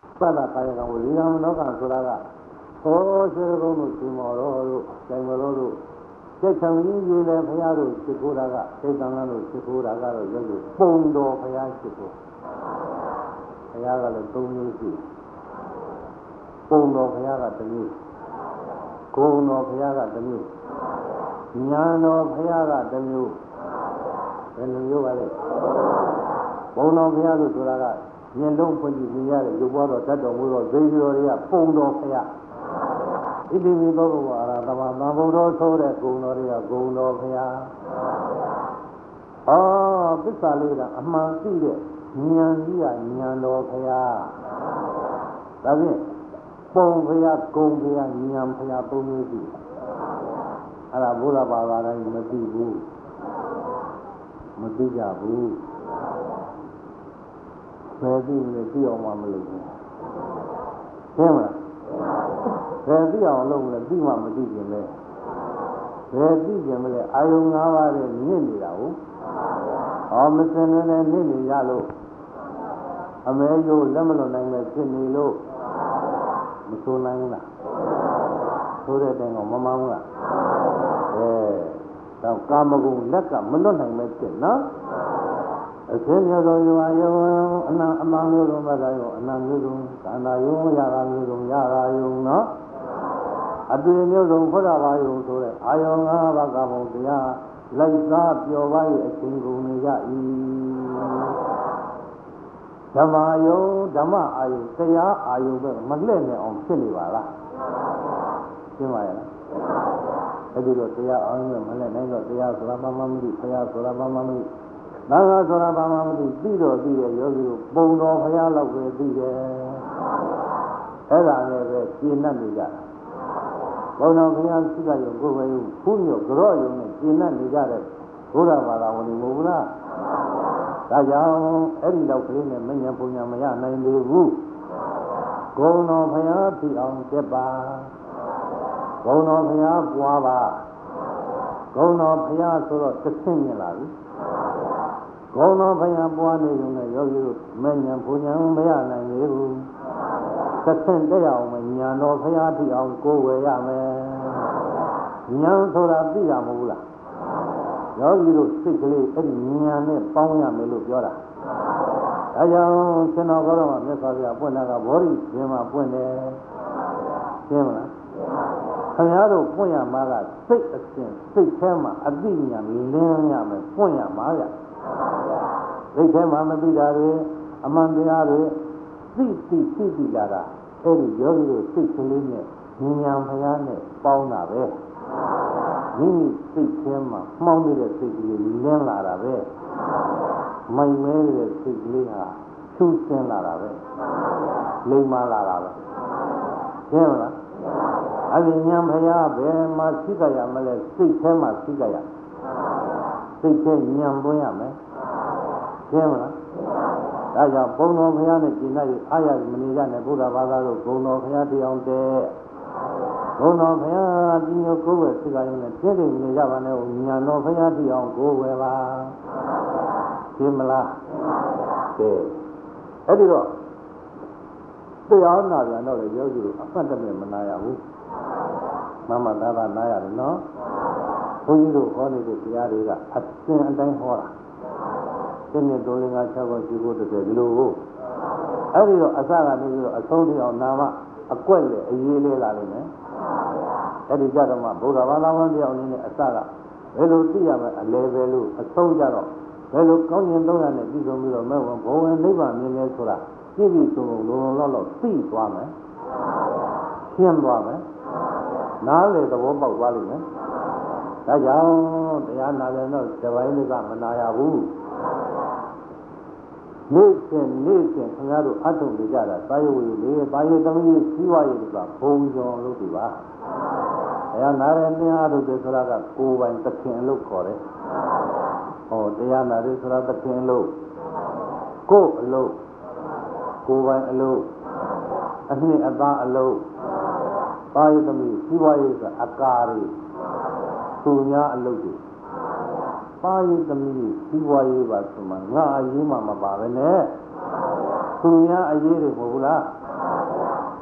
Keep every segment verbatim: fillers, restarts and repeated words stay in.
Pada kaya kamu lihat menolong saudara. Oh, sekarang itu cimolu, cimolu. Sekarang ini je payah tu cikuraga, sekarang tu cikuraga tu jadi pondo payah cikur. Payah kalau tunggu sih, pondo payah kalau tunggu, kono payah kalau tunggu, nyano payah kalau tunggu, tunggu balik. Pondo payah tu saudara. Nyelong pun dijual, jual atau jatuh murah, jual dia pondok saya. Ini ni baru orang tamam baru sore kuno dia kuno saya. Ah, besar lagi, amat dia nyan dia nyan do saya. Tapi pong saya, kong saya, nyan saya pun itu. Ada bola bola yang mati bu, mati jabu. Berarti ni dia orang Malaysia. Siapa? Berarti orang orang dia orang Malaysia ni. Berarti dia Malaysia. Ayung awal ni ni tahu. Orang Malaysia ni ni ni jalu. Amerika lama lama ni sini lo. Musuh ni lah. Sudah tengok mama lah. Eh, tahu kamu pun nak mana ni macam na? Asalnya orang yang anak anak orang mana yo, anak orang, anak orang, yara orang, yara orang, na. Aduh orang pada apa orang tu le, ayong apa kamu dia, laisa piawai asinggung ni jadi. Jama yo, jama ayu, saya ayu ber, maklum ni orang sini bala. Cuma ya. Jadi tu saya orang ni maklum ni tu saya selama mamdi, saya selama mamdi. Naga sora bama mati tido tiye yogi bondo phaya lak be tiye eda ne be chinat ni ja bondo phaya sika yo ko be yu phunyo gro yo ne chinat ni ja de Buddha bada woni mo bu la da jaung edi lak kle ne manya punya maya nain de bu bondo phaya ti aung tet ba bondo phaya pwa ba bondo phaya so ro tsin ni la bi Kono payah buat ni juga yogi tu menyan punya maya nai tu. Kesan dia orang menyan no payah dia orang kowe ya men. Nyan sorak dia mula. Yogi tu sikli eri nyan ni pau ya melu biara. Ayam kena kalau macam saya pun nak bori, cuma pun ni, cuma. Kaya tu pun yang maga sik asin, sik cuma adinya lenya men pun yang maga. Ini mana tidak ada, aman tidak ada, sisi sisi ada. Ini jadi sisi ini, nyam payahnya, bau nabe. Ini sisi mana, mau ni sisi ini lengar nabe, mai mai sisi ini ha, susun nabe, lima nabe. Siapa? Abi nyam payah, bermasih kaya malah sisi masih kaya, sisi nyam punya me. Siapa? Raja Bono Phaya ni Cina ni ayat menija ni Buddha bahasa tu Bono Phaya di orang te. Bono Phaya di orang kowe sekarang ni jadi menija mana Nyano Phaya di orang kowe lah. Siapa? Okay. Jadi tu, tiada nak yang nak jauh dulu. Apa nama menaya bu? Mama dah naya ni no. Punya tu kau ni tu tiada juga. Asyik antai orang. Ini dulu ngah cakap cikgu tu dulu. Hari tu asal ni tu asal dia nama akual le, ini le lalu ni. Jadi jadi mah Buddha balawan dia ni asal. Lalu dia level asal jadi. Lalu kau yang tahu ni di sana tu macam bawa ni bah ni ni surah. Jadi tu lalu lalu si tua me, siam tua me. Nale tu bawa bawa balik me. Dah jauh, dia nale no sebaik ni kan menaya bu. Nation, nation, pengaruh atom negara, saya ini, saya kami siwa ini bah, punggung lu tiba. Saya nari ni ada tu suraga, kuwain tekian lu kore. Oh, dia nari suraga tekian lu, ko lu, kuwain lu, asni ada lu. Saya kami siwa ini akari, sunya lu tu. Pakai demi siwa ye bahasa mana, ngah aje mama bawa ni, sunya aje re bola,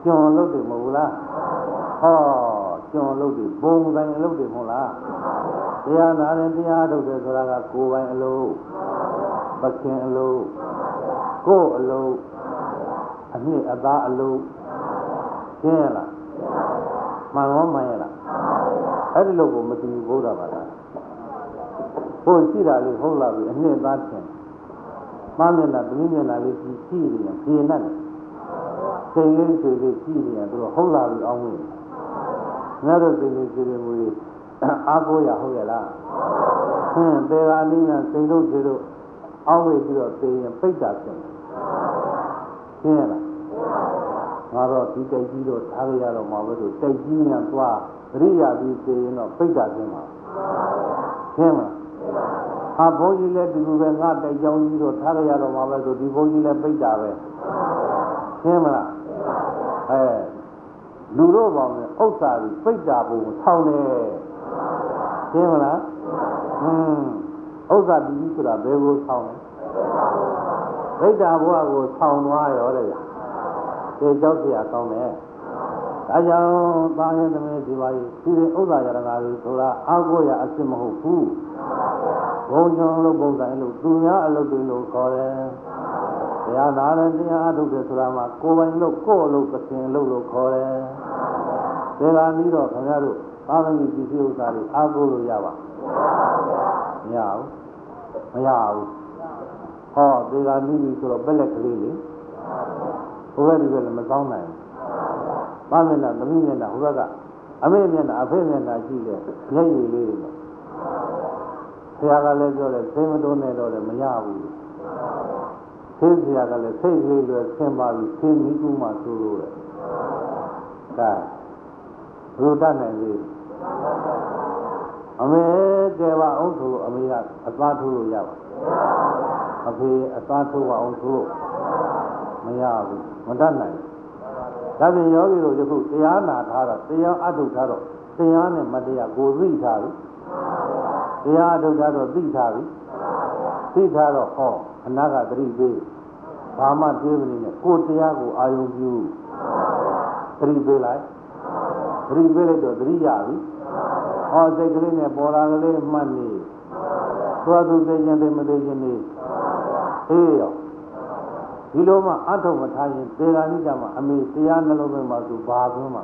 ကျွန်လုပ်တယ်မဟုတ်လားဟောကျွန်လုပ်တယ်ဘုံတိုင်းအလုပ်တယ်မဟုတ်လားတရားနာရင်တရားထုတ်တယ်ဆိုတာကကိုယ်ပိုင်အလုပ်ပခင်အလုပ်ကိုယ်အလုပ်အနှစ်အသားအလုပ်ရှင်းရလားမှန်ရောမှန်ရလားအဲ့ဒီလိုကိုမသိဘူးဘုရားဘာသာဘုရှိတာလေးဟုတ်လားပြီအနှစ်သားရှင်းမှန်မျက်နှာသမီးမျက်နှာလေးကြည့်ကြည့်နေရင်ဖြေနဲ့စိတ်လေးဆွေလေးကြည့်နေရင်သူတို့ဟုတ်လားပြီအောင်းဝင်ငါတို့စိတ်လေးဆွေလေးမူလေးအားကိုးရဟုတ်ရဲ့လားဟင်းတေဃာနည်းနဲ့စိတ်တို့ဆွေတို့အောင်းဝင်ပြီးတော့သိရင်ပိတ်တာဖြစ်တယ်ရှင်းရလားငါတော့ဒီတိုက်ကြီးတော့ထားရတော့မှာပဲဆိုတိုက်ကြီးများသွားသတိရပြီးသိရင်တော့ပိတ်တာဖြစ်မှာရှင်းမလားဟာဘုန်းကြီးလည်းဒီလိုပဲငါတိုက်ကြောင်းကြီးတော့ထားရတော့မှာပဲဆိုဒီဘုန်းကြီးလည်းပိတ်တာပဲရှင်းမလားအဲလူတို့ပေါင်းနဲ့ဥစ္စာကြီးပိတ်တာပုံဆောင်းတယ်ရှင်းမလားဟင်းဥစ္စာဒီဆိုတာဘယ်ကိုဆောင်းလဲပိတ်တာဘုရားကိုဆောင်းသွားရောတဲ့ဒီကြောက်เสียကောင်းတယ်ဒါကြောင့်သာယသမီးဒီပါကြီးဒီဥစ္စာရတနာတွေဆိုတာအာကိုရအစ်စ်မဟုတ်ဘူးဘုံချောင်းလို့ပုံစံလို့သူများအလုပ်တွေလို့ခေါ်တယ်တရားနာတယ်တရားအထုတ်တယ်ဆိုတာမှာကိုယ်ပိုင်လို့ကိုယ့်အလုပ်သခင်လို့လို့ခေါ်တယ်ဒီကနေ့တော့ခင်ဗျားတို့သာသမီပစ္စည်းဥစ္စာတွေအာကိုလို့ရပါမရဘူးမရဘူးဟောဒီကနေ့ပြီဆိုတော့ပက်လက်ကလေးလေဟိုဘက်ဒီဘက်လည်းမကောင်းနိုင်ဘူးဘာမျက်နှာသမီးမျက်နှာဟိုဘက်ကအမေမျက်နှာအဖေမျက်နှာရှိတယ်မျက်ရည်လေးတွေပေါ့ဆရာကလည်းပြောတယ်စိတ်မတိုးနဲ့တော့လည်းမရဘူးသိဆရာကလည်းစိတ်ကလေးလွယ်ဆင်းပါပြီသိမိကူမှဆိုလို့လေဒါဘုဒ္ဓနိုင်လေအမေကဲပါအောင်ဆိုလို့အမေကအသားထိုးလို့ရပါအဖေအသားထိုးပါအောင်ဆိုလို့မရဘူးမတတ်နိုင်ဒါပြင်ယောဂီတို့ယခုတရားနာထားတာတရားအထုတ်ထားတော့တရားနဲ့မတရားကိုသိထားပြီတရားအထုတ်ထားတော့သိထားပြီသိထားတော့ဟောအနာကသတိပေးဘာမှတွေးမနေနဲ့ကိုတရားကိုအာယုံပြုသတိပေးလိုက်သတိပေးလိုက်တော့သတိရပြီဟောစိတ်ကလေးနဲ့ပေါ်လာကလေးမှတ်နေသွားသူသိခြင်းသိမသိခြင်းနေအေးရောဒီလိုမှအထုတ်မထားရင်သေဂာနိကြမှာအမေတရားနှလုံးသွင်းပါဆိုဘာသွင်းမှာ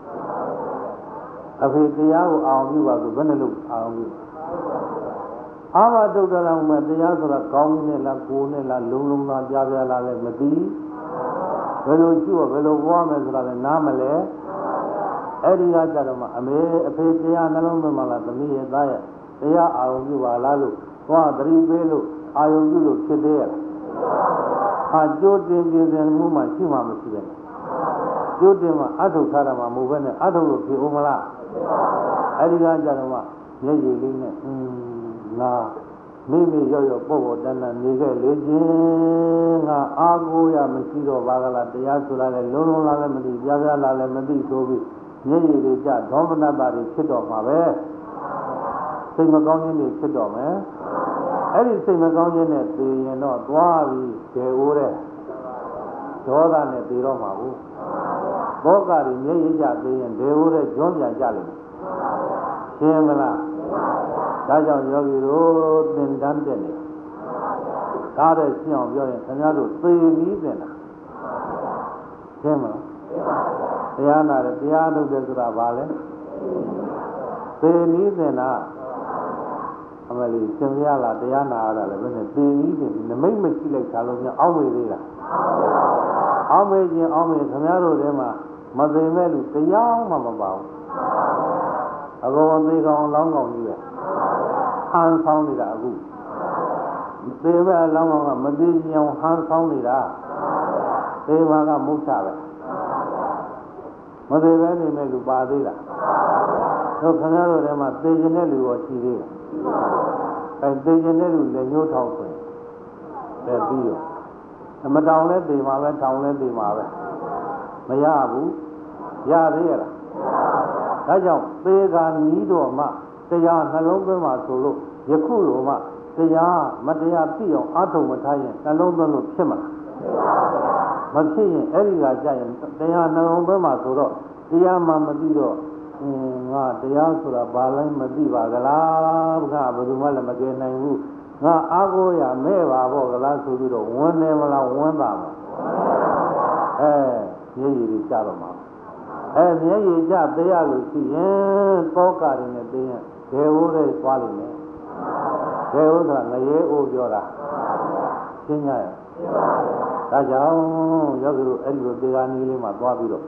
အဖေတရားကိုအောင်ပြုပါဆိုဘယ်နှလို့အောင်ပြုအာမတုတ်တော်မှာတရားဆိုတာကောင်းနေလားကိုယ်နဲ့လားလုံလုံလားပြပြလားလည်းမသိဘယ်လိုရှိဘယ်လိုပွားမယ်ဆိုတာလည်းနားမလဲအဲ့ဒီကကြတော့မှအမေအဖေတရားနှလုံးသွင်းမှလားသမီးရဲ့သားရဲ့တရားအောင်ပြုပါလားလို့သွားသတိပေးလို့အာယုံပြုလို့ဖြစ်သေးရဲ့ဟာကြိုးတင်ပြင်းစင်မှုမှရှိမှမရှိပဲကြိုးတင်မှအထုတ်ထားတာမှမဟုတ်ပဲနဲ့အထုတ်လို့ဖြစ်ဦးမလားအဲ့ဒီကကြတော့မှမျက်ရည်လေးနဲ့အင်းငါမိမိရောက်ရောက်ပေါ့ပေါ့တန်းတန်းနေခဲ့လေခြင်းငါအာကိုရမရှိတော့ပါကလားတရားဆိုတာလည်းလုံးလုံးလားလည်းမသိပြပြလားလည်းမသိဆိုပြီးမျက်ရည်တွေကြဒေါမနတာတွေဖြစ်တော့မှာပဲစိတ်မကောင်းခြင်းတွေဖြစ်တော့မယ်အဲ့ဒီစိတ်မကောင်းခြင်းနဲ့သိရင်တော့သွားပြီးကျေအိုးတဲ့ဒေါသနဲ့သိတော့မှာဘူးဘောကတွေမျက်ရည်ကြသိရင်ဒေအိုးတဲ့ကျွန်းပြန်ကြလိမ့်မယ်ရှင်းမလားဒါကြောင့်ယောဂီတို့သင်တန်းတက်နေဒါတဲ့ရှင်းအောင်ပြောရင်ခင်ဗျားတို့သိပြီးသင်တာရှင်းမလားတရားနာတယ်တရားလုပ်တယ်ဆိုတာဘာလဲသိပြီးသင်တာအမလီသင်ရလားတရားနာရတာလည်းဘယ်နဲ့သိပြီးသင်နမိတ်မရှိလိုက်တာလို့များအောင်းမေသေးလားအောင်းမေခြင်းအောင်းမေခင်ဗျားတို့ထဲမှာမသိမဲ့လူတရားမှမပါဘူးအကောင်သေးကောင်လောင်းကောင်ကြီးပဲဟန်ဆောင်နေတာအခုသေမဲ့အလောင်းကောင်ကမသေးကြအောင်ဟန်ဆောင်နေတာသေဘာကမုတ်ချပဲမသေးပဲနေမဲ့လူပါသေးလားတို့ခင်ဗျားတို့ထဲမှာသေခြင်းတဲ့လူရောရှိသေးလားအဲသေခြင်းတဲ့လူလည်းညှိုးထောက်ဆိုရင်တဲ့ပြီးရောမတောင်လဲသေမှာပဲထောင်လဲသေမှာပဲမရဘူးရသေးရလားဒါကြောင့်သေကနီးတော့မှတရားနှလုံးသွင်းမှဆိုလို့ယခုလိုမှတရားမတရားသိအောင်အထုံမထားရင်နှလုံးသွင်းလို့ဖြစ်မလားမမဖြစ်ရင်အဲ့ဒီကကြာရင်တရားနှလုံးသွင်းမှာဆိုတော့တရားမှမသိတော့အင်းငါတရားဆိုတာဘာလဲမသိပါကလားဘုရားဘယ်သူမှလည်းမကယ်နိုင်ဘူးငါအားကိုးရမဲ့ပါပေါ့ကလားဆိုပြီးတော့ဝန်းနေမလားဝန်းတာမအဲမျက်ရည်ကြီးကြတော့မှာအဲမျက်ရည်ကြတရားလို့ရှိရင်တောကတွေနဲ့သိရင်ဘယ်ဟိုးတွေသွားလိမ့်မယ်ဘယ်ဥစ္စာငရဲအိုးပြောတာရှင်းကြရဒါကြောင့်ယောဂီတို့အဲ့ဒီလိုတေဂာနီလေးမှာသွားပြီးတော့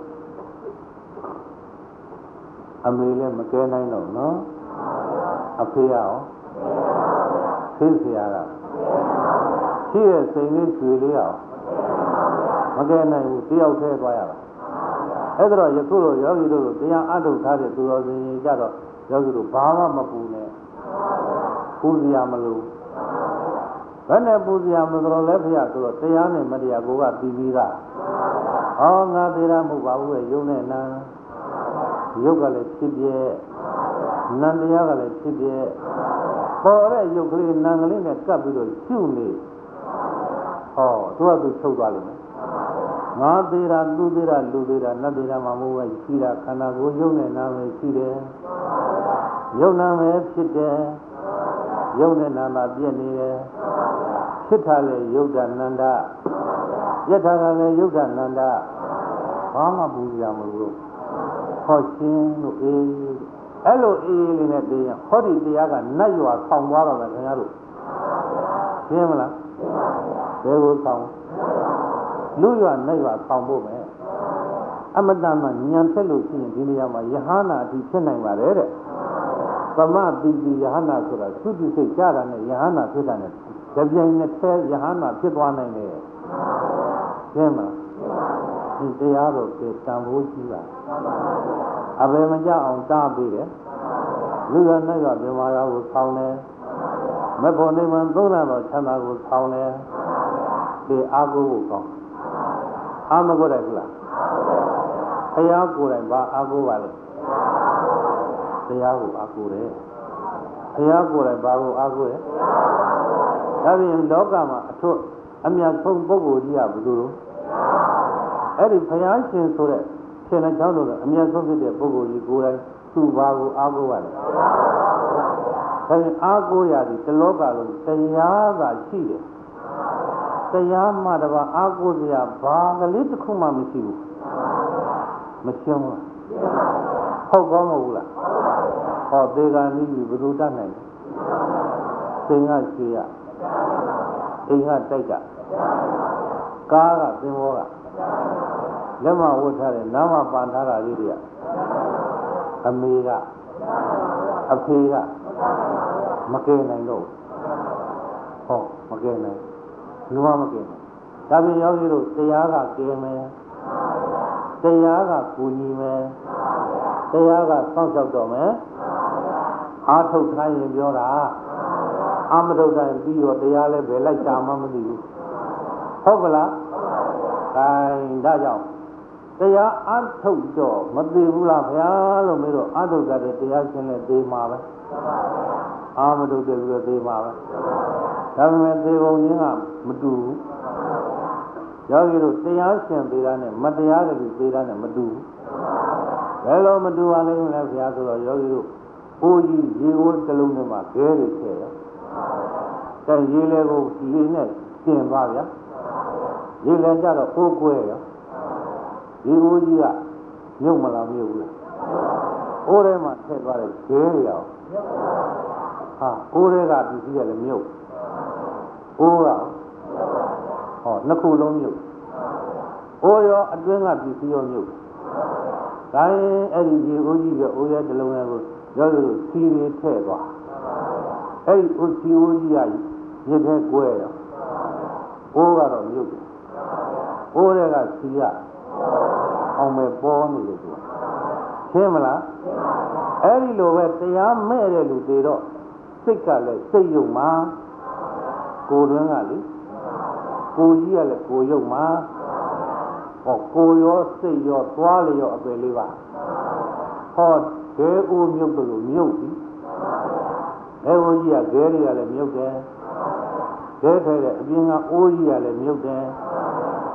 အမေလည်းမကဲနိုင်တော့နော်အဖေရောသိเสียတာရှိတဲ့စိတ်လေးကျွေလေးရောမကဲနိုင်ဘူးတယောက်တည်းသွားရတာအဲ့ဒါတော့ယခုလိုယောဂီတို့တရားအထုတ်ထားတဲ့သူတော်စင်ကြီးကြတော့ယောဂီတို့ဘာမှမပူနဲ့ပူစရာမလိုဘယ်နဲ့ပူစရာမလိုလဲဖေရဆိုတော့တရားနဲ့မတရားကိုကပြီးပြီးသားဟောငါသေးတာမဟုတ်ပါဘူးရဲ့ယုံနဲ့နာရုပ်ကလည်းဖြစ်ပြဲနံတရားကလည်းဖြစ်ပြဲပေါ်တဲ့ရုပ်ကလေးနံကလေးနဲ့ကပ်ပြီးတော့ရှုနေဟောသူကသူချုပ်သွားလိမ့်မယ်ငါသေးတာသူသေးတာလူသေးတာနတ်သေးတာမှမဟုတ်ဘူးရှိတာခန္ဓာကိုယ်ယုံနဲ့နာပဲရှိတယ်ယုံနာပဲဖြစ်တယ်ယုံနဲ့နာမှာပြည့်နေတယ်ဖြစ်တာလေယုတ်တနန္ဒပြည့်တာကလည်းယုတ်တနန္ဒဘာမှပူကြမလို့ဟောရှင်းလို့အေးအဲ့လိုအေးလေးနဲ့တည်းရင်ဟောဒီတရားကနတ်ရွာဆောင်းသွားတော့မယ်ခင်ဗျားတို့ရှင်းမလားဘယ်ကိုဆောင်းလူရွာနတ်ရွာဆောင်းဖို့မယ်အမတန်မှညံထက်လို့ရှိရင်ဒီနေရာမှာယဟနာအထိဖြစ်နိုင်ပါတယ်တဲ့သမတိတိယဟနာဆိုတာသုတိစိတ်ကြတာနဲ့ယဟနာဖြစ်တာနဲ့ကြပြိုင်နဲ့ထဲယဟနာဖြစ်သွားနိုင်တယ်ရှင်းမလားဒီတရားတော့တန်ဖိုးကြီးပါအဘယ်မကြအောင်တားပေးတယ်လူရနဲ့ကမြမာယာကိုဆောင်းတယ်မဖို့နေမှသုံးလာတော့ချမ်းသာကိုဆောင်းတယ်ဒီအာကိုကိုကောင်းအာမကိုတယ်ခလားဘုရားကိုယ်တိုင်ဘာအာကိုပါလဲတရားကိုအာကိုတယ်ဘုရားကိုယ်တိုင်ဘာကိုအာကိုတယ်ဒါပြင်လောကမှာအထွတ်အမြတ်ဆုံးပုဂ္ဂိုလ်ကြီးကဘယ်လိုလဲအဲ့ဒီဘုရားရှင်ဆိုတဲ့ရှင်နဲ့ချောင်းတို့ကအမြတ်ဆုံးဖြစ်တဲ့ပုဂ္ဂိုလ်ကြီးကိုယ်တိုင်သူ့ဘာကိုအာကိုရတယ်ဒါပြင်အာကိုရသည်တလောကလုံးတရားသာရှိတယ်တရားမှတပါအာကိုစရာဘာကလေးတစ်ခုမှမရှိဘူးမရှင်းဘူးဟုတ်ကောင်းမဟုတ်လားဟောသေကံဤဘယ်သူတတ်နိုင်လဲသင်္ကရွှေရအိမ်ကတိုက်ကကားကသင်္ဘောကလက်မဝတ်ထားတဲ့နားမပန်ထားတာလေးတွေကအမေကအဖေကမကယ်နိုင်တော့ဟောမကယ်နိုင်လူမမကယ်နိုင်ဒါပြင်ယောဂီတို့တရားကကယ်မယ်တရားကကူညီမယ်တရားကစောင့်ရှောက်တော့မယ်အာထုတ်ထားရင်ပြောတာအာမထုတ်တိုင်းပြီးတော့တရားလည်းပဲလိုက်တာမှမသိဘူးဟုတ်ကလားအဲဒါကြောင့်တရားအာထုတ်တော့မသိဘူးလားဗျာလို့မေးတော့အာထုတ်ကြတဲ့တရားရှင်လည်းသိမှာပဲအာမထုတ်တဲ့လူလည်းသိမှာပဲဒါပေမဲ့သေပုံချင်းကမတူဘူးယောဂီတို့တရားရှင်သေးတာနဲ့မတရားတဲ့လူသေးတာနဲ့မတူဘူးဘယ်လိုမတူပါလဲလဲဗျာဆိုတော့ယောဂီတို့အိုးကြီးရေအိုးတစ်လုံးထဲမှာခဲတွေထည့်ရတဲ့ရေလေကိုလေနဲ့ကျင်သွားဗျာရေလေကြတော့အိုးကွဲရောရေအိုးကြီးကမြုပ်မလားမြုပ်ဘူးလားအိုးထဲမှာထည့်သွားတဲ့ခဲတွေရောဟာအိုးတွေကပစ္စည်းကလည်းမြုပ်အိုးကဟောနှစ်ခုလုံးမြုပ်အိုးရောအတွင်းကပစ္စည်းရောမြုပ်ဒါရင်အဲ့ဒီရေအိုးကြီးကအိုးရဲတစ်လုံးရဲ့ကိုရောက်လို့စီတွေထည့်သွားအဲ့ဒီအိုးစီအိုးကြီးကရေထဲကွဲရောအိုးကတော့မြုပ်တယ်အိုးတွေကစီကအောင်မဲ့ပေါ်နေတယ်သူရှင်းမလားအဲ့ဒီလိုပဲတရားမဲ့တဲ့လူတွေတော့စိတ်ကလည်းစိတ်ယုံမှာကိုယ်တွင်းကလေကိုကြီးကလည်းကိုယုံမှာဟောကိုရောစိတ်ရောသွားလျောအပယ်လေးပါဟောဂဲအိုးမြုပ်တယ်လို့မြုပ်ပြီဂဲအိုးကြီးကဂဲတွေကလည်းမြုပ်တယ်ဂဲထဲတဲ့အပြင်ကအိုးကြီးကလည်းမြုပ်တယ်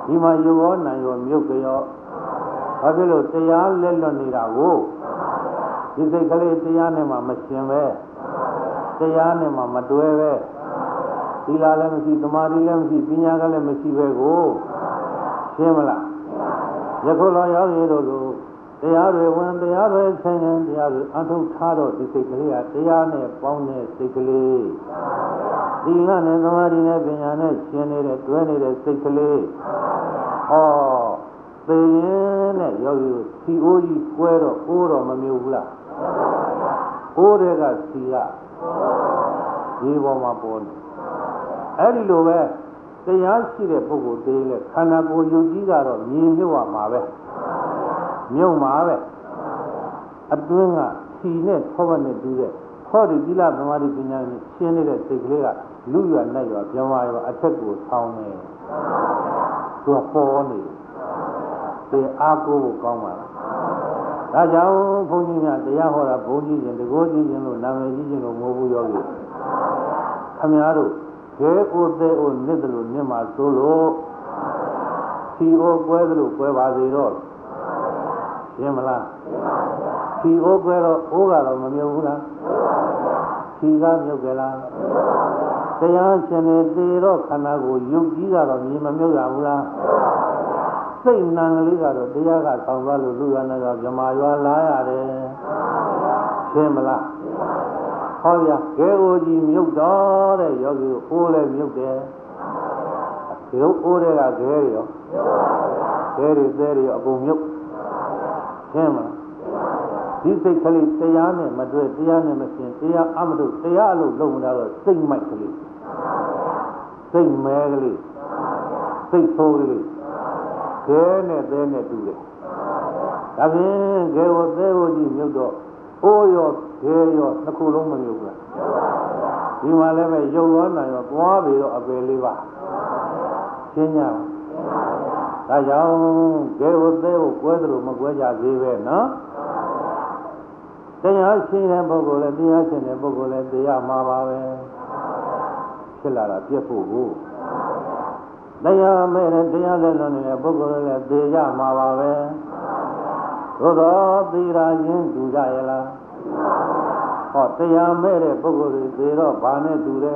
ဒီမှာယောဂနာယောမြုပ်ကြောဘာဖြစ်လို့တရားလက်လွတ်နေတာကိုဒီစိတ်ကလေးတရားနဲ့မှမရှင်ပဲတရားနဲ့မှမတွဲပဲသီလလည်းမရှိသမာဓိလည်းမရှိပညာကလည်းမရှိပဲကိုရှင်းမလားယခုလောရောက်ရတို့လိုတရားတွေဝင်တရားတွေဆင်းရင်တရားတွေအထုတ်ထားတော့ဒီစိတ်ကလေးကတရားနဲ့ပေါင်းတဲ့စိတ်ကလေးသီလနဲ့သမာဓိနဲ့ပညာနဲ့ရှင်းနေတဲ့တွဲနေတဲ့စိတ်ကလေးဟောသိရင်နဲ့ယောဂီစီအိုးကြီးကွဲတော့အိုးတော့မမြုပ်ဘူးလားအိုးတွေကစီကဒီပေါ်မှာပေါ်နေအဲ့ဒီလိုပဲတရားရှိတဲ့ပုဂ္ဂိုလ်သေးလေခန္ဓာကိုယ်ယုတ်ကြီးကတော့မြင်မြုပ်ရမှာပဲမြုပ်မှာပဲအတွင်းကစီနဲ့ထောပတ်နဲ့တူးတဲ့ဟောဒီသီလသမာဓိပညာနဲ့ရှင်းနေတဲ့စိတ်ကလေးကလူရွယ်နဲ့ရွယ်ပြောင်းသွားရောအထက်ကိုဆောင်းနေသူကပေါ်နေတယ်အားကိုးဖို့ကောင်းပါလားဒါကြောင့်ဘုန်းကြီးများတရားဟောတာဘုန်းကြီးရှင်တကောကြီးရှင်လို့နာမည်ကြီးရှင်လို့မဟုတ်ဘူးယောဂီခမည်းတော်ဘဲအိုသေးအိုနစ်တယ်လို့နစ်မှာသို့လို့စီအိုကွဲတယ်လို့ကွဲပါစေတော့ရှင်းမလားစီအိုကွဲတော့အိုးကတော့မမြုပ်ဘူးလားစီကမြုပ်ကြလားတရားရှင်နေသေးတော့ခန္ဓာကိုယုတ်ကြီးကတော့မြင်မမြုပ်ရဘူးလားစိတ်နံကလေးကတော့တရားကဆောင်းသွားလို့လူရဏကဗြဟ္မာရွာလာရတယ်ရှင်းမလားဟောဗျာကဲအိုကြီးမြုပ်တော့တဲ့ယောဂီအိုးလည်းမြုပ်တယ်ဒီလိုအိုးတွေကခဲတွေရောခဲတွေသဲတွေရောအကုန်မြုပ်ရှင်းမလားဒီစိတ်ကလေးတရားနဲ့မတွေ့တရားနဲ့မရှင်းတရားအမလို့တရားအလို့လုံးမလာတော့စိတ်မိုက်ကလေးစိတ်မဲကလေးစိတ်ဆိုးကလေးခဲနဲ့သဲနဲ့တူတယ်ဒါဖြင့်ခဲကိုသဲကိုကြီးမြုပ်တော့အိုးရောခဲရောနှစ်ခုလုံးမမြုပ်ဘူးလားဒီမှာလည်းပဲရုပ်ရောနာရောသွားပြီးတော့အပယ်လေးပါရှင်းကြပါဒါကြောင့်ခဲကိုသဲကိုကွဲသလိုမကွဲကြသေးပဲနော်တရားရှင်းတဲ့ပုဂ္ဂိုလ်လည်းတရားရှင်းတဲ့ပုဂ္ဂိုလ်လည်းတရားမှာပါပဲဖြစ်လာတာပြည့်ဖို့ကိုတရားမဲ့တဲ့တရားလည်းလွန်နေတဲ့ပုဂ္ဂိုလ်လည်းသိကြမှာပါပဲသို့သောသီရာချင်းတူကြရဲ့လားဟောတရားမဲ့တဲ့ပုဂ္ဂိုလ်တွေသိတော့ဘာနဲ့တူတယ်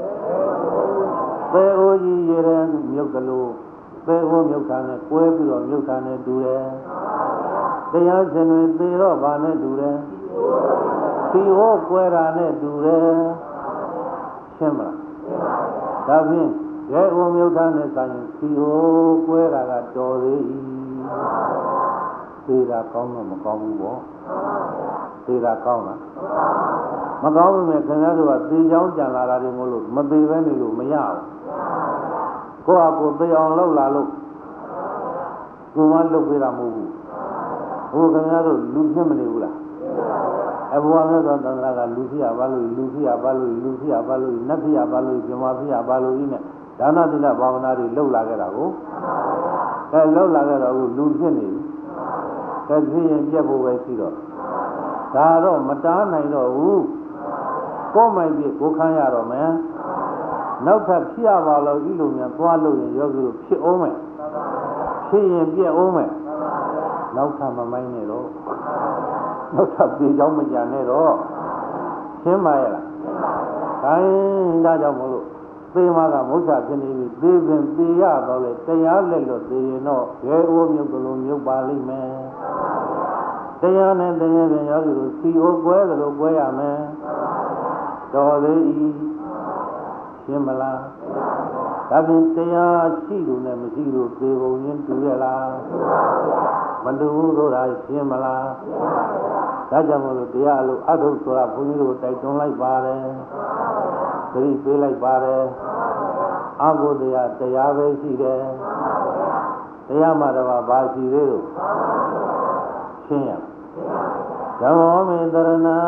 သေအိုးကြီးရေတဲ့မြုပ်ကလေးသေအိုးမြုပ်တာနဲ့ကွဲပြီးတော့မြုပ်တာနဲ့တူတယ်တရားရှင်တွေသိတော့ဘာနဲ့တူတယ်သီဟောကွဲတာနဲ့တူတယ်ရှင်းမလားဒါဖြင့်ရဲအိုမြုပ်တာနဲ့ဆိုင်ရင်သီဟောကွဲတာကတော်သေး၏သေတာကောင်းတော့မကောင်းဘူးပေါ့သေတာကောင်းလားမကောင်းဘူးမဲ့ခင်ဗျားတို့ကသေချောင်းကြံလာတာတွေမို့လို့မသေပဲနေလို့မရဘူးကိုယ့်အကိုသေအောင်လုပ်လာလို့ကိုမလုပ်ပေးတာမဟုတ်ဘူးဟိုခင်ဗျားတို့လူဖြစ်မနေဘူးလားအဘွားမျိုးသောသန္တာကလူဖြစ်ရပါလို့လူဖြစ်ရပါလို့လူဖြစ်ရပါလို့နတ်ဖြစ်ရပါလို့ဇမဖြစ်ရပါလို့ဤနဲ့ဒါနသီလဘာဝနာတွေလှုပ်လာခဲ့တာကိုအဲလှုပ်လာခဲ့တော့လူဖြစ်နေပြီအဲဖြစ်ရင်ပြတ်ဖို့ပဲရှိတော့ဒါတော့မတားနိုင်တော့ဘူးကိုယ်မိုက်ပြကိုခမ်းရတော့မယ်နောက်ထပ်ဖြစ်ရပါလို့ဤလိုများသွားလို့ရင်ယောဂီတို့ဖြစ်အောင်မယ်ဖြစ်ရင်ပြတ်အောင်မယ်နောက်ထပ်မမိုင်းနဲ့တော့နောက်ထပ်ပြေချောင်းမကြံနဲ့တော့ရှင်းပါရဲ့လားခိုင်းဒါကြောင့်မို့လို့သေမာကမုစ္စာဖြစ်နေပြီသေပင်သေရတော့လေတရားလက်လို့သေရင်တော့ရဲအိုးမြုပ်ကလုံးမြုပ်ပါလိမ့်မယ်တရားနဲ့တရားပြင်ရောက်လို့စီအိုးကွဲသလိုကွဲရမယ်တော်သေးဤရှင်းမလားဒါဖြင့်တရားရှိလို့နဲ့မရှိလို့သေပုံရင်းတူရလားမတူဘူးဆိုတာရှင်းမလားဒါကြောင့်မို့လို့တရားလို့အထုဆိုတာဘုန်းကြီးတို့တိုက်တွန်းလိုက်ပါတယ်သတိပေးလိုက်ပါတယ်အဘုဒ္ဓရာတရားပဲရှိတယ်တရားမှတော့ဘာရှိသေးလို့ရှင်းရဓမ္မောမေတရဏံ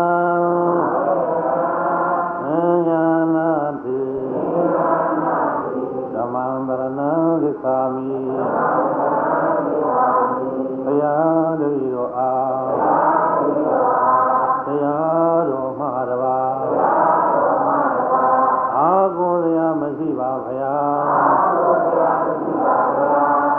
ညာနာတိဓမ္မံတရဏံသစ္စာမိဘုရားတပည့်တော်အားတရားတော်မှာတပါအာကိုယ်ရာမရှိပါဘုရား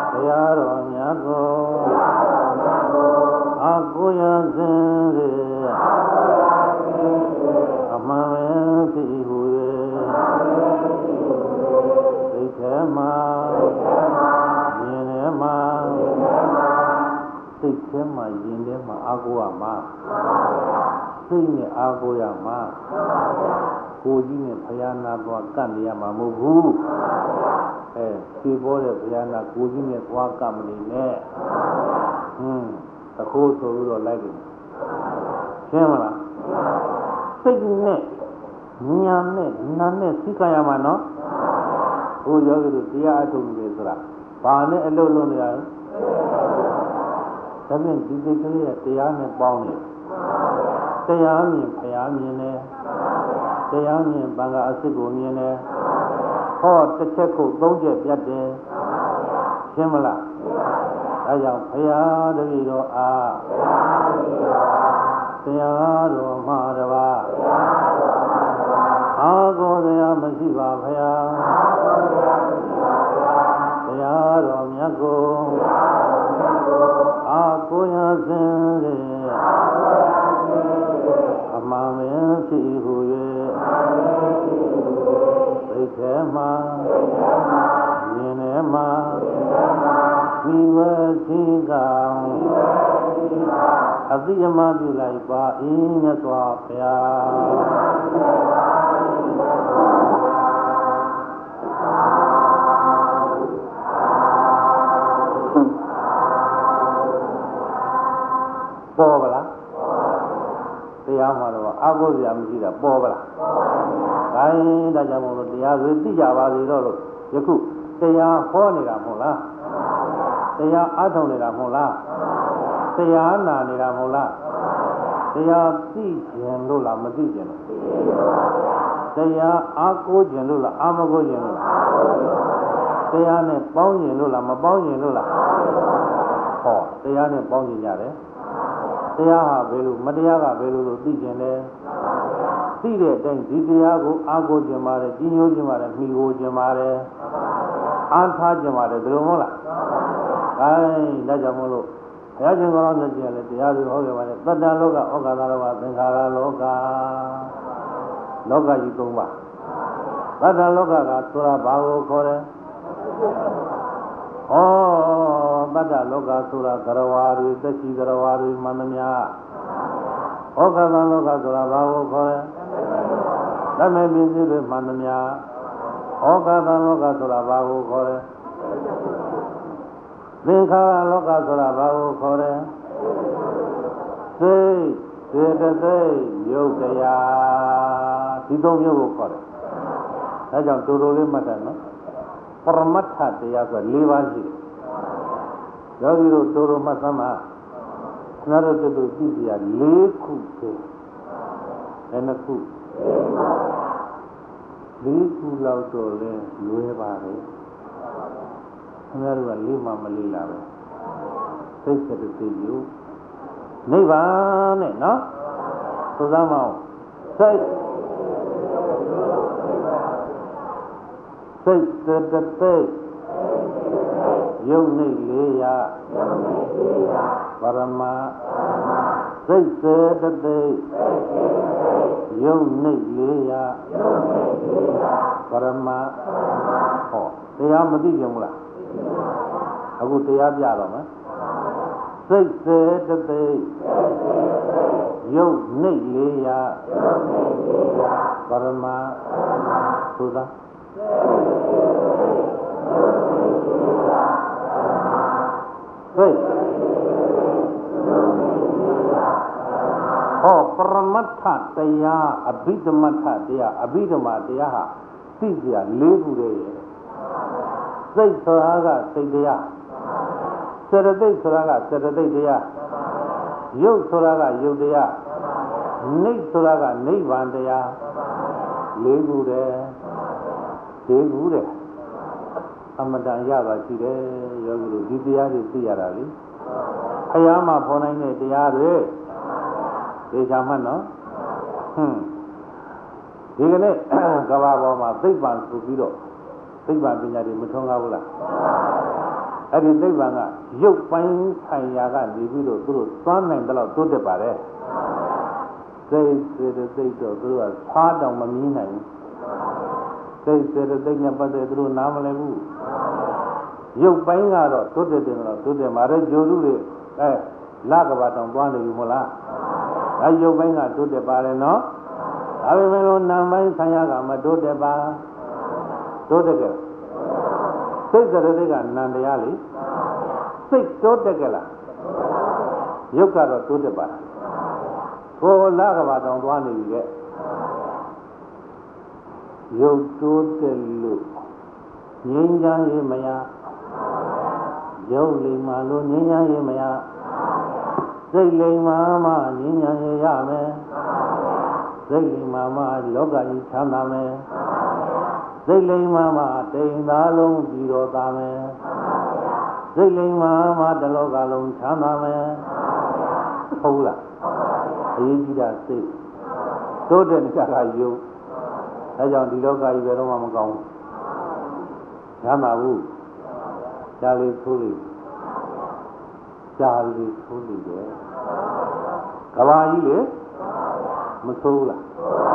စိတ်ထဲမှာယင်ထဲမှာအာကိုရမှာစိတ်နဲ့အာကိုရမှာကိုကြီးနဲ့ဘုရားနာသွားကတ်နေရမှာမဟုတ်ဘူးအဲဖြေပေါ်တဲ့ဘုရားနာကိုကြီးနဲ့သွားကတ်မနေနဲ့ဟွန်းတခိုးဆိုပြီးတော့လိုက်တယ်ရှင်းမလားစိတ်နဲ့ညာနဲ့နာနဲ့သိကြရမှာနော်ဘုရားကတို့တရားအထုတ်နေဆိုတာဘာနဲ့အလုပ်လုပ်နေရလဲဒါဖြင့်ဒီစိတ်ကလေးကတရားနဲ့ပေါင်းနေတရားမြင်ဘုရားမြင်တယ်တရားမြင်ဘင်္ဂအစစ်ကိုမြင်တယ်ဟောတစ်ချက်ခုသုံးချက်ပြတ်တယ်ရှင်းမလားဒါကြောင့်ဘုရားတပည့်တော်အားတရားတော်မှာတပါးအာကိုတရားမရှိပါဘုရားတရားတော်မြတ်ကိုအာကိုရစင်တဲ့အမှန်မင်းဖြစ်ဟူ၍သိခဲမှာမြင်နေမှာမိဝစီကံအတိအမပြုလိုက်ပါ၏မြတ်စွာဘုရားပေါ်ပါလားတရားမှာတော့အာကိုစရာမရှိတာပေါ်ပါလားဒါရင်ဒါကြောင့်မို့လို့တရားဆိုသိကြပါစေတော့လို့ယခုတရားဟောနေတာမဟုတ်လားတရားအားထုတ်နေတာမဟုတ်လားတရားနာနေတာမဟုတ်လားတရားသိကျင်လို့လားမသိကျင်လို့တရားအားကိုကျင်လို့လားအာမကိုကျင်လို့လားတရားနဲ့ပေါင်းကျင်လို့လားမပေါင်းကျင်လို့လားဟောတရားနဲ့ပေါင်းကျင်ကြတယ်တရားဟာဘယ်လိုမတရားကဘယ်လိုလို့သိကျင်လဲသိတဲ့အတိုင်းဒီတရားကိုအားကိုကျင်ပါတယ်ကြီးညိုကျင်ပါတယ်မိကိုကျင်ပါတယ်အားထားကျင်ပါတယ်ဒါလိုမဟုတ်လားအဲဒါကြောင့်မို့လို့ဘုရားရှင်ကောင်းမြတ်ကြီးလည်းတရားတွေဟောခဲ့ပါတယ်တတ္တလောကဩဃာသလောကသင်္ခါရလောကလောကကြီးသုံးပါတတ္တလောကကဆိုတာဘာကိုခေါ်လဲဩတတ္တလောကဆိုတာကရဝါတွေသက်ရှိကရဝါတွေမှန်သမျှဩဃာသလောကဆိုတာဘာကိုခေါ်လဲဓမ္မပစ္စည်းတွေမှန်သမျှဩဃာသလောကဆိုတာဘာကိုခေါ်လဲသင်္ခါရလောကဆိုတာဘာကိုခေါ်လဲစိတ်စေတသိက်ယုတ်တရားဒီသုံးမျိုးကိုခေါ်တယ်ဒါကြောင့်တူတူလေးမှတ်တယ်နော်ပရမတ္ထတရားဆို၄ပါးရှိတယ်ယောဂီတို့တူတူမှတ်သမ်းပါခဏတို့တူတူသိကြရ၄ခုပဲအဲ့နှစ်ခု၄ခုလောက်တော့လဲလွယ်ပါတယ်ခင်ဗျားတို့ကလေးမှမလေးလာပဲစိတ်စတသိယုနိဗ္ဗာန်နဲ့နော်ဆိုစမ်းမအောင်စိတ်စိတ်စတသိယုနိလေးရပရမစိတ်စတသိယုနိလေးရပရမဟောတရားမသိကြဘူးလားအခုတရားပြတော့မယ်စိတ်စေတသိက်ယုတ်နှိတ်လေးရပရမသုသာစိတ်ဟောပရမတ္ထတရားအဘိဓမ္မထတရားအဘိဓမ္မာတရားဟာသိစရာ၄ခုတည်းရဲ့စိတ်ဆိုတာကစိတ်တရားစေတသိက်ဆိုတာကစေတသိက်တရားယုတ်ဆိုတာကယုတ်တရားနိဗ္ဗဆိုတာကနိဗ္ဗာန်တရား၄ခုတည်း၄ခုတည်းအမတန်ရပါရှိတယ်ယောဂီတို့ဒီတရားတွေသိရတာလေဖယားမှာဖော်နိုင်တဲ့တရားတွေသေချာမှတ်နော်ဟွန်းဒီကနေ့ကဘာပေါ်မှာသိပ္ပံဆိုပြီးတော့သိပ္ပံပညာတွေမထွန်းကားဘူးလားအဲ့ဒီသိပ္ပံကရုပ်ပိုင်းဆိုင်ရာကနေပြီးတော့သူတို့သွားနိုင်တယ်လို့တိုးတက်ပါတယ်စိတ်စေတသိက်တော့သူတို့ကဖားတောင်မမြင်နိုင်ဘူးစိတ်စေတသိက်နဲ့ပတ်သက်သူတို့နားမလည်ဘူးရုပ်ပိုင်းကတော့တိုးတက်တယ်လို့တိုးတက်မှာတဲ့ဂျိုလူတွေအဲလာကဘာတောင်သွားနေပြီမဟုတ်လားဒါရုပ်ပိုင်းကတိုးတက်ပါတယ်နော်ဒါပေမဲ့လို့နာမ်ပိုင်းဆံရကမတိုးတက်ပါတိုးတက်ကြစိတ်ကလေးကနံတရားလေစိတ်တိုးတက်ကြလားရုပ်ကတော့တိုးတက်ပါကိုလာကဘာတောင်သွားနေပြီတဲ့ရုပ်တိုးတက်လို့ငြိမ်းချမ်းရေးမရရုပ်လိမ္မာလို့ငြိမ်းချမ်းရေးမရစိတ်လိမ္မာမှငြိမ်းချမ်းရေးရမယ်စိတ်လိမ္မာမှလောကကြီးချမ်းသာမယ်စိတ်လိမ္မာမှတိမ်သာလုံးပြီးတော့သာမယ်စိတ်လိမ္မာမှတလောကလုံးချမ်းသာမယ်ဟုတ်လားအရေးကြီးတာစိတ်တိုးတက်နေတာကယုတ်အဲကြောင့်ဒီလောကကြီးဘယ်တော့မှမကောင်းဘူးချမ်းသာဘူးရှားလေးထိုးလေးရှားလေးထိုးလေးပဲကဘာကြီးလေမဆိုးလား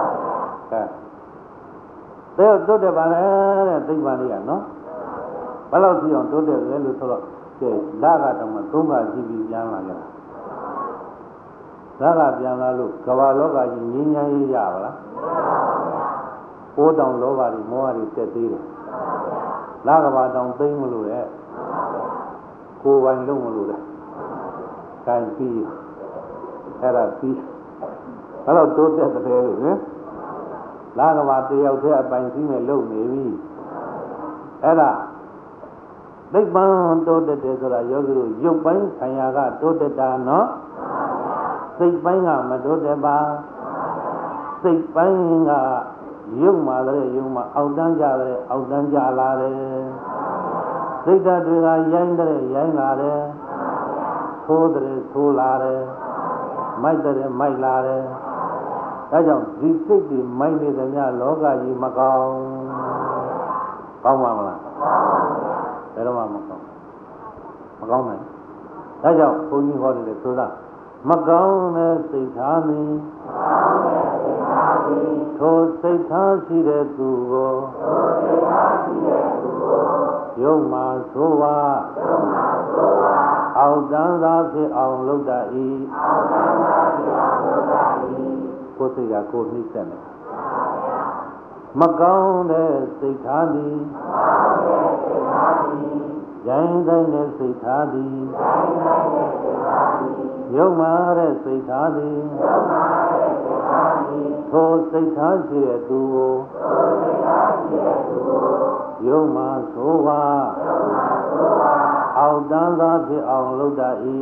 အဲတဲ့တိုးတက်ပါလေတဲ့သိပ္ပံလေးကနော်ဘယ်လောက်ကြည့်အောင်တိုးတက်လဲလို့ဆိုတော့ကဲလာကတော့မှသုံးပါးကြည့်ပြီးပြန်လာကြတာလာကပြန်လာလို့ကဘာလောကကြီးငြိမ်းချမ်းရေးရပါလားပိုးတောင်လောဘတွေမောဟတွေတက်သေးတယ်လာကဘာတောင်သိမ့်မလို့တဲ့ကိုယ်ပိုင်လုံးမလို့တဲ့ကိုင်ပြီးအဲ့ဒါပြီးအဲ့တော့တိုးတက်တယ်လို့နော်လာကဘာတယောက်တည်းအပိုင်စီးမဲ့လုံနေပြီအဲ့ဒါသိပ္ပံတိုးတက်တယ်ဆိုတာယောဂီတို့ရုပ်ပိုင်းဆံရကတိုးတက်တာနော်စိတ်ပိုင်းကမတိုးတက်ပါစိတ်ပိုင်းကရုပ်မှလည်းရုပ်မှအောက်တန်းကြတယ်အောက်တန်းကြလာတယ်စိတ်ဓာတ်တွေကရိုင်းတယ်ရိုင်းလာတယ်သိုးတယ်သိုးလာတယ်မိုက်တယ်မိုက်လာတယ်ဒါကြောင့်ဒီစိတ်တွေမိုက်နေသမျှလောကကြီးမကောင်းကောင်းပါမလားဘယ်တော့မှမကောင်းမကောင်းနိုင်ဒါကြောင့်ဘုန်းကြီးဟောတယ်ဆိုတာမကောင်းတဲ့စိတ်ထားသည်ထိုစိတ်ထားရှိတဲ့သူကိုယုံမှဆိုပါအောက်တန်းသာဖြစ်အောင်လုပ်တတ်၏ကိုယ်စိတ်ကကိုယ်နှိမ့်ဆက်နေမကောင်းတဲ့စိတ်ထားသည်ရိုင်းတိုင်းတဲ့စိတ်ထားသည်ယုံမှတဲ့စိတ်ထားသည်ထိုစိတ်ထားရှိတဲ့သူကိုယုံမှဆိုပါအောက်တန်းသာဖြစ်အောင်လုပ်တတ်၏